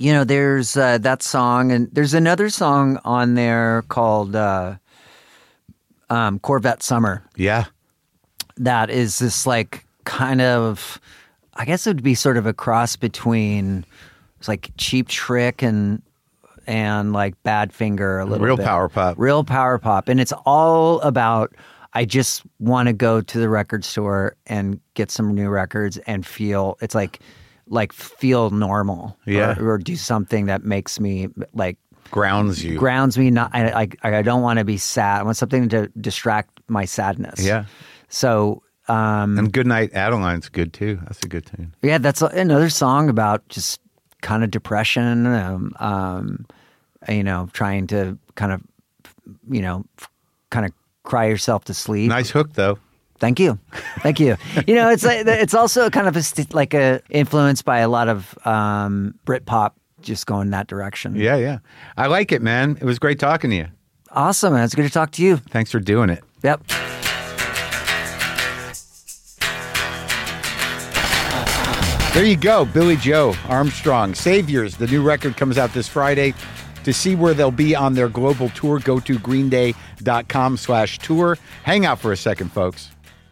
You know, there's uh, that song, and there's another song on there called uh, um, Corvette Summer. Yeah. That is this like kind of, I guess it would be sort of a cross between it's like Cheap Trick and and like Badfinger a little Real bit. power pop. Real power pop. And it's all about, I just want to go to the record store and get some new records and feel, it's like, like feel normal. Yeah. Or, or do something that makes me like, Grounds you. grounds me. Not, I, I, I don't want to be sad. I want something to distract my sadness. Yeah. So, um, And Goodnight Adeline's good too. That's a good tune. yeah, that's another song about just kind of depression, um, um, you know, trying to kind of, you know, kind of cry yourself to sleep. Nice hook though. Thank you, thank you. You know, it's like, it's also kind of a st- like a influenced by a lot of um, Britpop, just going that direction. Yeah, yeah. I like it, man. It was great talking to you. Awesome, man. It's good to talk to you. Thanks for doing it. Yep. There you go, Billy Joe Armstrong. Saviors, the new record comes out this Friday. To see where they'll be on their global tour, go to greenday.com slash tour. Hang out for a second, folks.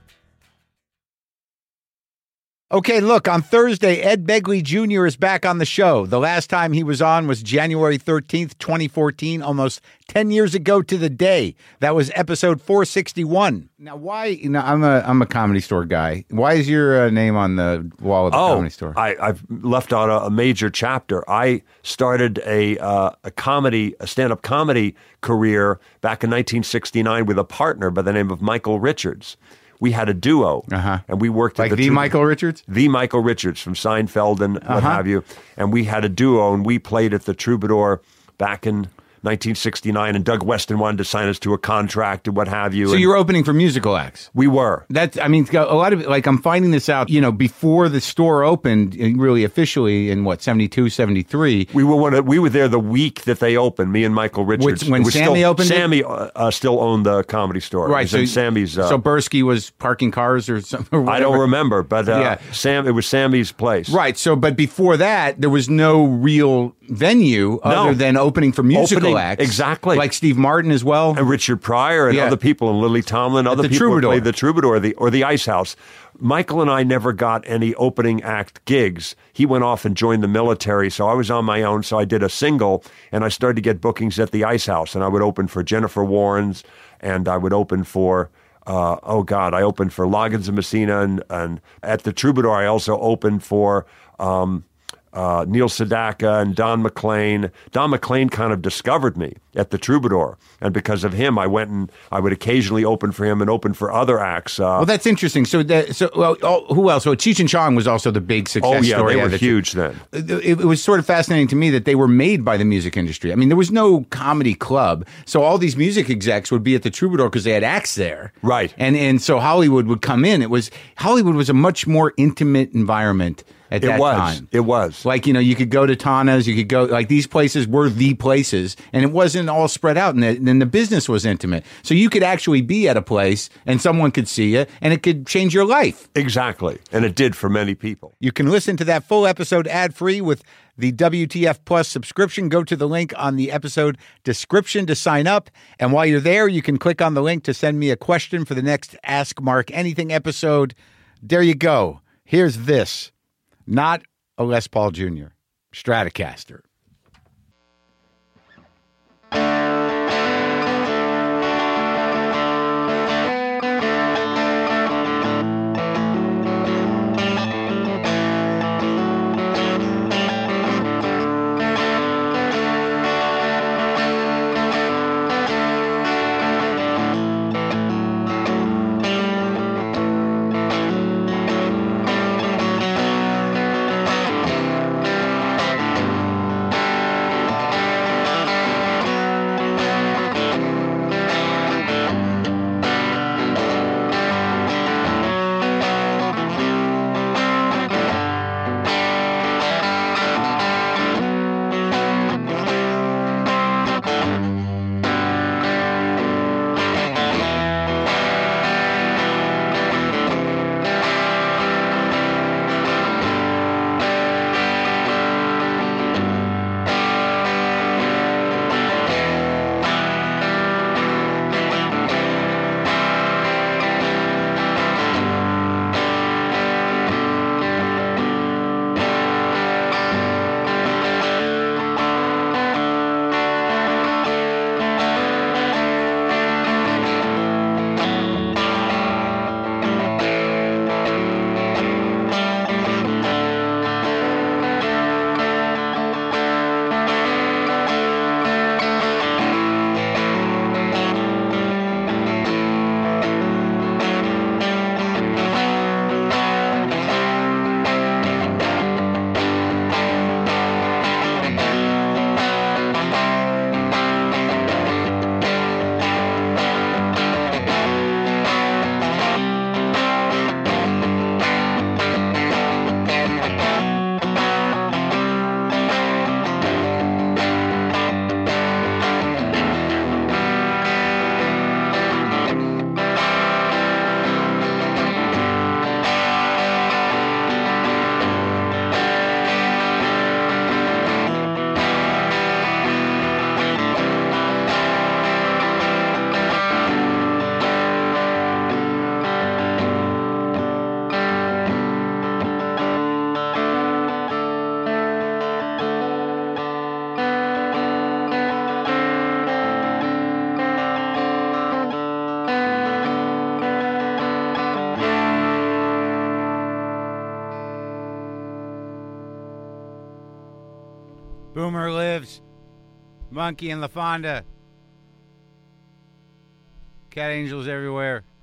Okay, look, on Thursday, Ed Begley Junior is back on the show. The last time he was on was January thirteenth, twenty fourteen, almost ten years ago to the day. That was episode four sixty-one. Now, why, you know, I'm a I'm a Comedy Store guy. Why is your uh, name on the wall of the Oh, Comedy Store? I, I've left out a, a major chapter. I started a uh, a comedy, a stand-up comedy career back in nineteen sixty-nine with a partner by the name of Michael Richards. We had a duo, Uh-huh. and we worked Like at the, the Trou- Michael Richards? the Michael Richards from Seinfeld and what Uh-huh. have you. And we had a duo, and we played at the Troubadour back in nineteen sixty-nine. And Doug Weston wanted to sign us to a contract and what have you. So and you're opening for musical acts? we were. That's, I mean, a lot of, like, I'm finding this out, you know, before the store opened, uh, really officially in what, seventy-two, seventy-three. We were one of, we were there the week that they opened. Me and Michael Richards. Which- when It was Sammy still, opened it? Sammy uh, uh, still owned the Comedy Store. It Right. was So in Sammy's. Uh, so Bursky was parking cars or something. Or I don't whatever. remember, but uh, Yeah. Sam. It was Sammy's place. Right. So, but before that, there was no real venue other than opening for musical Opening, acts. exactly. Like Steve Martin as well. And Richard Pryor and Yeah. other people, and Lily Tomlin, other the people who Troubadour. played the Troubadour the, or the Ice House. Michael and I never got any opening act gigs. He went off and joined the military, so I was on my own. So I did a single, and I started to get bookings at the Ice House, and I would open for Jennifer Warnes, and I would open for. Uh, oh God! I opened for Loggins and Messina, and, and at the Troubadour, I also opened for um, uh, Neil Sedaka and Don McLean. Don McLean kind of discovered me at the Troubadour, and because of him, I went and I would occasionally open for him and open for other acts. Uh, Well, that's interesting. So, that, so well, oh, who else? So, Cheech and Chong was also the big success oh yeah, story. they were that- huge then. It, it was sort of fascinating to me that they were made by the music industry. I mean, there was no comedy club, so all these music execs would be at the Troubadour because they had acts there, Right. And and so Hollywood would come in. It was Hollywood was a much more intimate environment at It that was. time. It was. Like, you know, you could go to Tana's, you could go, like, these places were the places, and it wasn't all spread out, and the, and the business was intimate. So you could actually be at a place, and someone could see you, and it could change your life. Exactly, and it did for many people. You can listen to that full episode ad-free with the W T F Plus subscription. Go to the link on the episode description to sign up. And while you're there, you can click on the link to send me a question for the next Ask Mark Anything episode. There you go. Here's this. Not a Les Paul Junior Stratocaster. lives. Monkey and LaFonda. Cat angels everywhere.